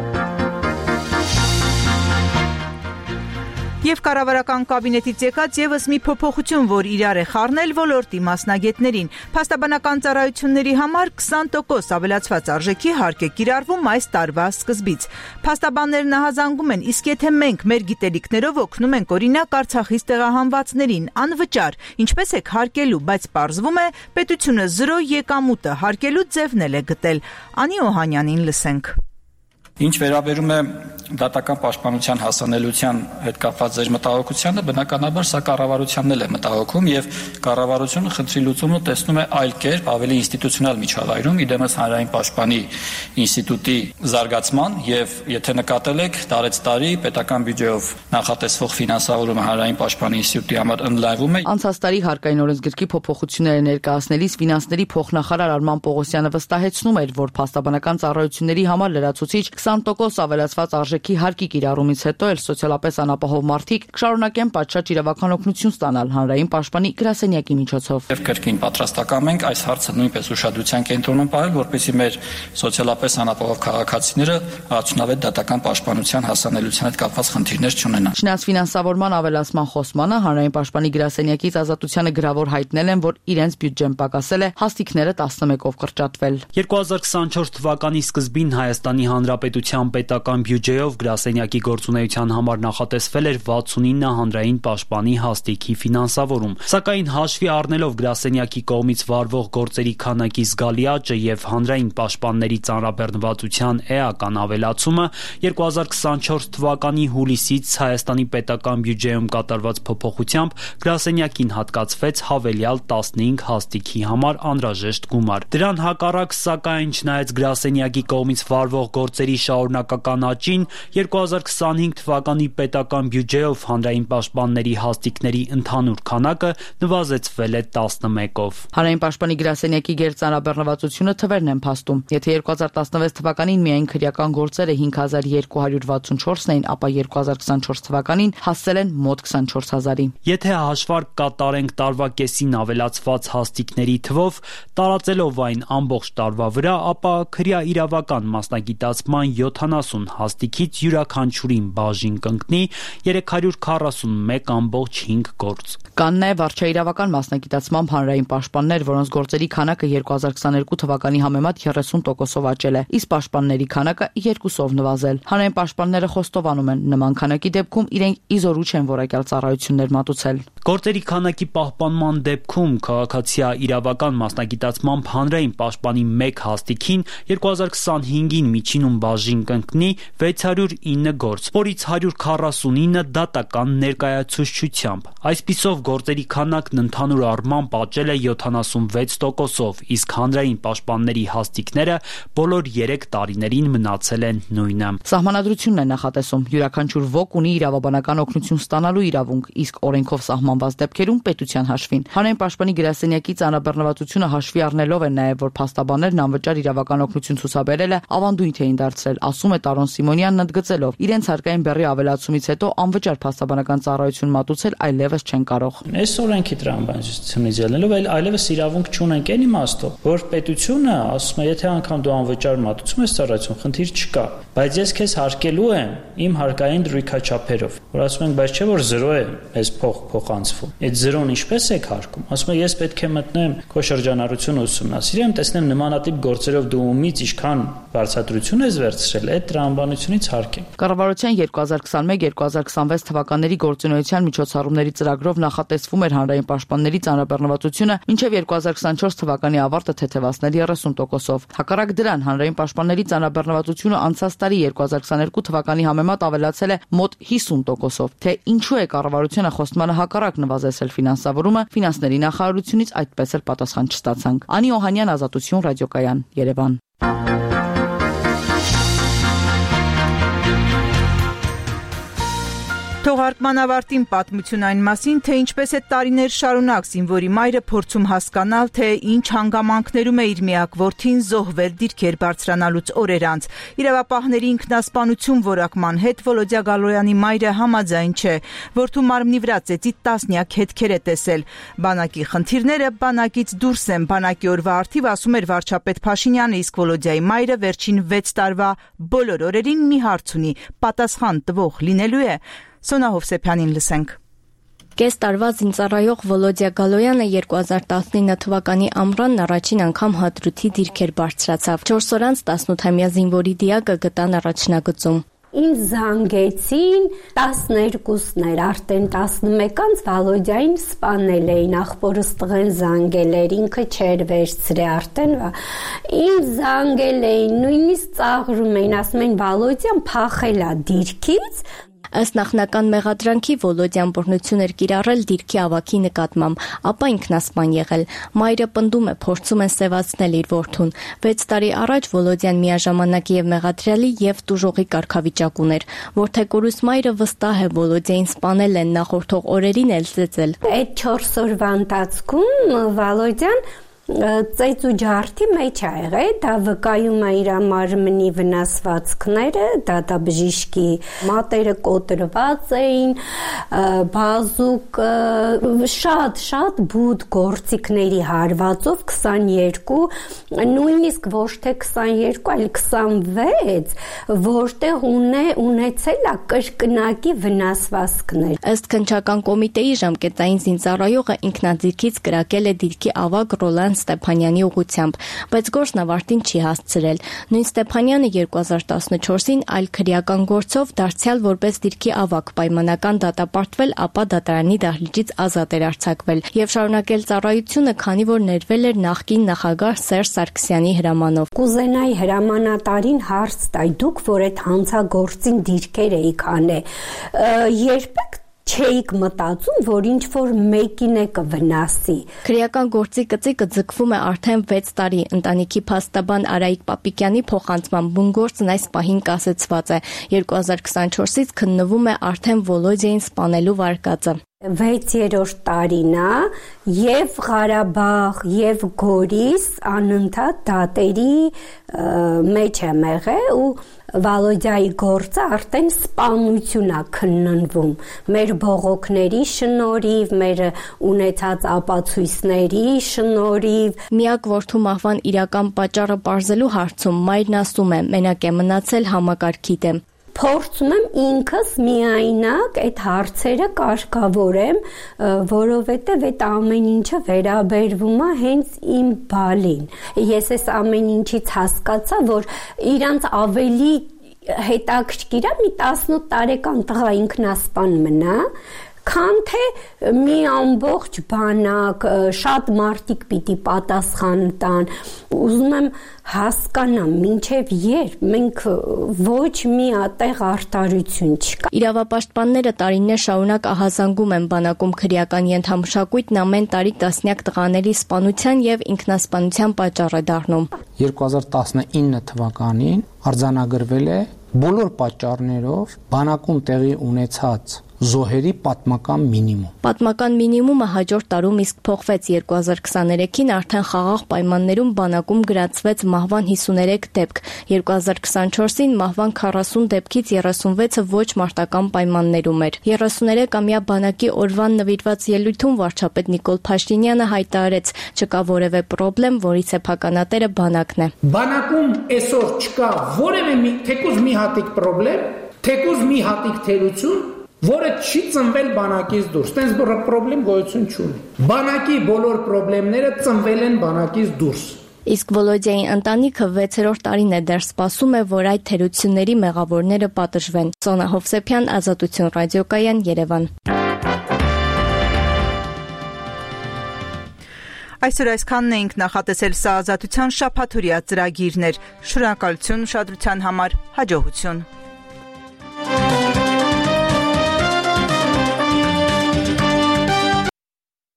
Եվ կառավարական կաբինետից եկած եւս մի փոփոխություն, որ իրար է խառնել ոլորտի մասնագետներին։ Փաստաբանական ծառայությունների համար քսան տոկոս ավելացված արժեքի հարկ է կիրառվում այս տարվա սկզբից։ Փաստաբաններն ահազանգում են, իսկ եթե մենք մեր գիտելիքներով օգնում ենք օրինակ Արցախից տեղահանվածներին անվճար, ինչպես է հարկելու, բայց պարզվում է պետությունը զրո եկամուտը հարկելու ձևն էլ է գտել։ Անի Օհանյանին լսենք։ Ինչ վերաբերում է դատական պաշտպանության հասանելիության հետ կապված ձեր մտահոգությանը, բնականաբար սա կառավարությանն էլ է մտահոգում եւ կառավարությունը խնդրի լուծումը տեսնում է այլ կերպ, ավելի ինստիտուցիոնալ միջավայրում, իդեմս հանրային պաշտպանի ինստիտուտի զարգացման եւ եթե նկատել եք, տարեց տարի պետական բյուջեով նախատեսվող ֆինանսավորումը հանրային պաշտպանի ինստիտուտի համար ընդլայնվում է։ Անցած տարի հարկային օրենսգրքի փոփոխությունները ներկայացնելիս ֆինանսների փոխնախարար Արման Պողոսյանը վստահեցնում էր, որ փաստաբանական ծառայությունների համար լրացուցիչ քսան տոկոս ավելացված արժեքի հարկի կիրառումից հետո էլ սոցիալապես անապահով մարդիկ կշարունակեն պատշաճ իրավական օգնություն ստանալ հանրային պաշտպանի գրասենյակի միջոցով։ Եվ կրկին պատրաստական ենք այս հարցը նույնպես ուշադրության կենտրոնում պահել, որպեսզի մեր սոցիալապես անապահով քաղաքացիները արդյունավետ դատական պաշտպանության հասանելիության հետ կապված խնդիրներ չունենան։ Չնայած ֆինանսավորման ավելացման խոսմանը հանրային պաշտպանի գրասենյակից Ազատությանը գրավոր հայտնել են, որ իրենց բյուջեն պակասել է, հաստիքները տասնմեկով կրճատվել։ երկու հազար քսանչորս թվականի սկզբին Հայաստանի Հանրապետության պետական բյուջեով գրասենյակի գործունեության համար նախատեսվել էր վաթսունինը հանրային պաշտպանի հաստիքի ֆինանսավորում, սակայն հաշվի առնելով գրասենյակի կողմից վարվող գործերի քանակի զգալի աճը եւ հանրային պաշտպանների ծանրաբեռնվածության էական ավելացումը, երկու հազար քսանչորս թվականի հուլիսից Հայաստանի պետական բյուջեում կատարված փոփոխությամբ գրասենյակին հատկացվեց հավելյալ տասնհինգ հաստիքի համար անհրաժեշտ գումար։ Դրան հակառակ, սակայն չնայած գրասենյակի կողմից վարվող գործերի շարունակական աճին, երկու հազար քսանհինգ թվականի պետական բյուջեով հանրային պաշտպանների հաստիքների ընդհանուր քանակը նվազեցվել է տասնմեկով։ Հանրային պաշտպանի գրասենյակի գերծանրաբեռնվածությունը թվերն են փաստում։ Եթե երկու հազար տասնվեց թվականին միայն քրեական գործերը հինգ հազար երկու հարյուր վաթսունչորսն էին, ապա երկու հազար քսանչորս թվականին հասել են մոտ քսանչորս հազարի։ Եթե հաշվարկ կատարենք տարվա կեսին ավելացված հաստիքների թվով, տարածելով այն ամբողջ տարվա վրա, ապա քրեա իրավական մասնագիտացման յոթանասուն հաստիքից յուրաքանչյուրին բաժին կընկնի երեք հարյուր քառասունմեկ ամբողջ հինգ գործ։ Կան նաև արչաիրավական մասնագիտացմամբ հանրային պաշտպաններ, որոնց գործերի քանակը երկու հազար քսաներկու թվականի համեմատ երեսուն տոկոսով աճել է, իսկ պաշտպանների քանակը երկուսով նվազել։ Հանրային պաշտպանները խոստովանում են, նման քանակի դեպքում իրենք իզորու չեն որակյալ ծառայություններ մատուցել։ Գործերի քանակի պահպանման դեպքում քաղաքացիա իրավական մասնագիտացմամբ հանրային պաշտպանի մեկ հաստիքին երկու հազար քսանհինգին միջինում բաժ բաժին կընկնի վեց հարյուր ինը գործ, որից հարյուր քառասունինը դատական ներկայացուցչությամբ։ Այսպիսով գործերի քանակն ընդհանուր առմամբ աճել է յոթանասունվեց տոկոսով, իսկ հանրային պաշտպանների հաստիքները բոլոր երեք տարիներին մնացել են նույնը։ Սահմանադրությունն է նախատեսում յուրաքանչյուր ոք ունի իրավաբանական օգնություն ստանալու իրավունք, իսկ օրենքով սահմանված դեպքերում պետության հաշվին։ Հանրային պաշտպանի գրասենյակի ծանրաբեռնվածությունը հաշվի առնելով է նաև, որ փաստաբաններն անվճար իրավական օգնություն ցուցաբերելը ավանդույթ էին դարձրել, ասում է Տարոն Սիմոնյանն ընդգծելով։ Իրենց հարկային բեռի ավելացումից հետո անվճար փաստաբանական ծառայություն մատուցել այլևս չեն կարող։ Այս օրենքի տրամաբանությունից ելնելով այլևս իրավունք չունենք այն իմաստով, որ պետությունը ասում է, եթե անգամ դու անվճար մատուցում ես ծառայություն, խնդիր չկա, բայց ես քեզ հարկելու եմ իմ հարկային դրույքաչափերով, որ ասում ենք, բայց չէ որ զրո է այս փող փոխանցվում։ Այդ զրոն ինչպես եք հարկում։ Ասում եմ, ես պետք է մտնեմ քո շրջանառությունը ուսումնասիրեմ, տեսնեմ նմանատիպ գործերով դու ումից ինչքան բարձրացություն ես վերցրել, այդ տրամաբանությունից հարկեմ։ Կառավարության երկու հազար քսաներկու երկու հազար քսանվեց թվականների գործունեության միջոցառումների ծրագրով նախատեսվում էր հանրային պաշտպանների ծանրաբեռնվածությունը մինչև երկու հազար քսանչորս թվականի ավարտը թեթևացնել երեսուն տոկոսով։ Հակառակ դրան հանրային պաշտպանների ծանրաբեռնվածությունը անցած տարի երկու հազար քսաներկու թվականի համեմատ ավելացել է մոտ հիսուն տոկոսով։ Թե ինչու է կառավարությունը խոստմանը հակառակ նվազեցրել ֆինանսավորումը, ֆինանսների նախարարությունից այդպես էլ պատասխան չստացանք։ Անի Օհանյան, Ազատություն, ռադիոկայան, Երևան։ Թողարկման ավարտին պատմություն այն մասին, թե ինչպես է տարիներ շարունակ զինվորի մայրը փորձում հասկանալ, թե ինչ հանգամանքներում է իր միակ որդին զոհվել դիրքեր բարձրանալուց օրեր անց։ Իրավապահների ինքնասպանություն որակման հետ Վոլոդյա Գալոյանի մայրը համաձայն չէ, որդու մարմնի վրա ծեծի տասնյակ հետքեր է տեսել։ Բանակի խնդիրները բանակից դուրս են, բանակի օրվա արդիվ ասում էր վարչապետ Փաշինյանը, իսկ Վոլոդյայի մայրը վերջին վեց տարվա բոլոր օրերին մի հարց ունի՝ պատասխան տվող լինելու է։ Սոնա Հովսեփյանին լսենք։ Կես տարվա զինծառայող Վոլոդյա Գալոյանը երկու հազար տասնինը թվականի ամռանն առաջին անգամ հադրութի դիրքեր բարձրացավ։ չորս օր անց տասնութամյա զինվորի դիակը գտան առաջնագծում։ Ինձ զանգեցին տասներկուսներ, արդեն տասնմեկանց Վալոդյային սպանել էին, աղբորս տղեն զանգել էր, ինքը չէր վերցրե արդեն, ինձ զանգել էին, նույնիսկ ծաղրում էին, ասում էին Վալոդյան փախել է դիրքից։ Ըստ նախնական մեղադրանքի Վոլոդյան բռնություն էր կիրառել դիրքի ավագի նկատմամբ, ապա ինքնասպան եղել։ Մայրը պնդում է, փորձում են սևացնել իր որդուն։ վեց տարի առաջ Վոլոդյան միաժամանակ եւ մեղադրյալի եւ տուժողի կարգավիճակ ուներ։ Որդեկորուս մայրը վստահ է Վոլոդյային սպանել են, նախորդող օրերին էլ ծեծել։ Այդ չորս օրվա ընթացքում Վալոդյան ծեծ ու ջարդի մեջ ա եղել, դա վկայում է իր մարմնի վնասվածքները, դատաբժիշկի մատերը կոտրված էին, բազուկը, շատ շատ բուտ գործիքների հարվածով քսաներկու, նույնիսկ ոչ թե քսաներկու, այլ քսանվեց, որտեղ ունե ունեցել է կրկնակի վնասվածքներ։ Ըստ քննչական կոմիտեի ժամկետային զինծառայողը ինքնաձիգից կրակել է դիրքի ավագ Ռոլան Ստեփանյանի ուղղությամբ, բայց գործն ավարտին չի հասցրել։ Նույն Ստեփանյանը երկու հազար տասնչորսին այլ քրեական գործով դարձյալ որպես դիրքի ավագ պայմանական դատապարտվել, ապա դատարանի դահլիճից ազատ էր արձակվել եւ շարունակել ծառայությունը, քանի որ ներվել էր նախկին նախագահ Սերժ Սարգսյանի հրամանով։ Կուզենայի հրամանատարին հարց տայ, դուք որ այդ հանցագործին դիրքեր էիք անել, երբեք չէիք մտածում, որ ինչ որ մեկին է կվնասի։ Քրեական գործի կծիկը ձգվում է արդեն վեց տարի։ Ընտանիքի փաստաբան Արայիկ Պապիկյանի փոխանցման բունգործն այս պահին կասեցված է։ երկու հազար քսանչորսից քննվում է արդեն Վոլոդյային սպանելու վարկածը։ վեցերորդ տարին է եւ Ղարաբաղ եւ Գորիս անընդհատ դատերի մեջ է եղել ու Վալոդյայի գործը արդեն սպանություն է քննվում մեր բողոքների շնորհիվ, մեր ունեցած ապացույցների շնորհիվ։ Միակ որդու մահվան իրական պատճառը բարձելու հարցում մայրն ասում է, մենակ է մնացել համակարգի դեմ։ Փորձում եմ ինքս միայնակ այդ հարցերը կարգավորեմ, որովհետև այդ ամեն ինչը վերաբերվում է հենց իմ բալին։ Ես այս ամեն ինչից հասկացա, որ իրանց ավելի հետաքրքիր է մի տասնութ տարեկան տղա ինքնասպան մնա, քան թե մի ամբողջ բանակ շատ մարդիկ պիտի պատասխան տան։ Ուզում եմ հասկանամ, մինչև երբ մենք ոչ մի ատեղ արտարություն չկա։ Իրավապաշտպանները տարիներ շարունակ ահազանգում են բանակում քրեական ենթամշակույթն ամեն տարի տասնյակ տղաների սպանության եւ ինքնասպանության պատճառ է դառնում։ երկու հազար տասնինը թվականին արձանագրվել է բոլոր պատճառներով բանակում տեղի ունեցած զոհերի պատմական մինիմում։ Պատմական մինիմումը հաջորդ տարում իսկ փոխվեց երկու հազար քսաներեքին արդեն խաղաղ պայմաններում բանակում գրացվեց մահվան հիսուներեք դեպք, երկու հազար քսանչորսին մահվան քառասուն դեպքից երեսունվեցը ոչ մարտական պայմաններում էր։ երեսուներեքամյա բանակի օրվան նվիրված ելույթում վարչապետ Նիկոլ Փաշինյանը հայտարարեց, չկա որևէ պրոբլեմ, որի սեփականատերը բանակն է։ Բանակում այսօր չկա որևէ մի թեկուզ մի հատիկ պրոբլեմ, թեկուզ մի հատիկ թերություն, որը չի ծնվել բանակից դուրս։ Տենց բռ պրոբլեմ գոյություն չունի։ Բանակի բոլոր պրոբլեմները ծնվել են բանակից դուրս։ Իսկ Վոլոդյայի ընտանիքը վեցերորդ տարին է դեռ սպասում է, որ այդ թերությունների մեղավորները պատժվեն։ Սոնա Հովսեփյան, Ազատություն ռադիոկայան, Երևան։ Այսօր այսքանն էինք նախատեսել սա Ազատության շաբաթօրյա ծրագիրներ։ Շնորհակալություն ուշադրության համար, հաջողություն։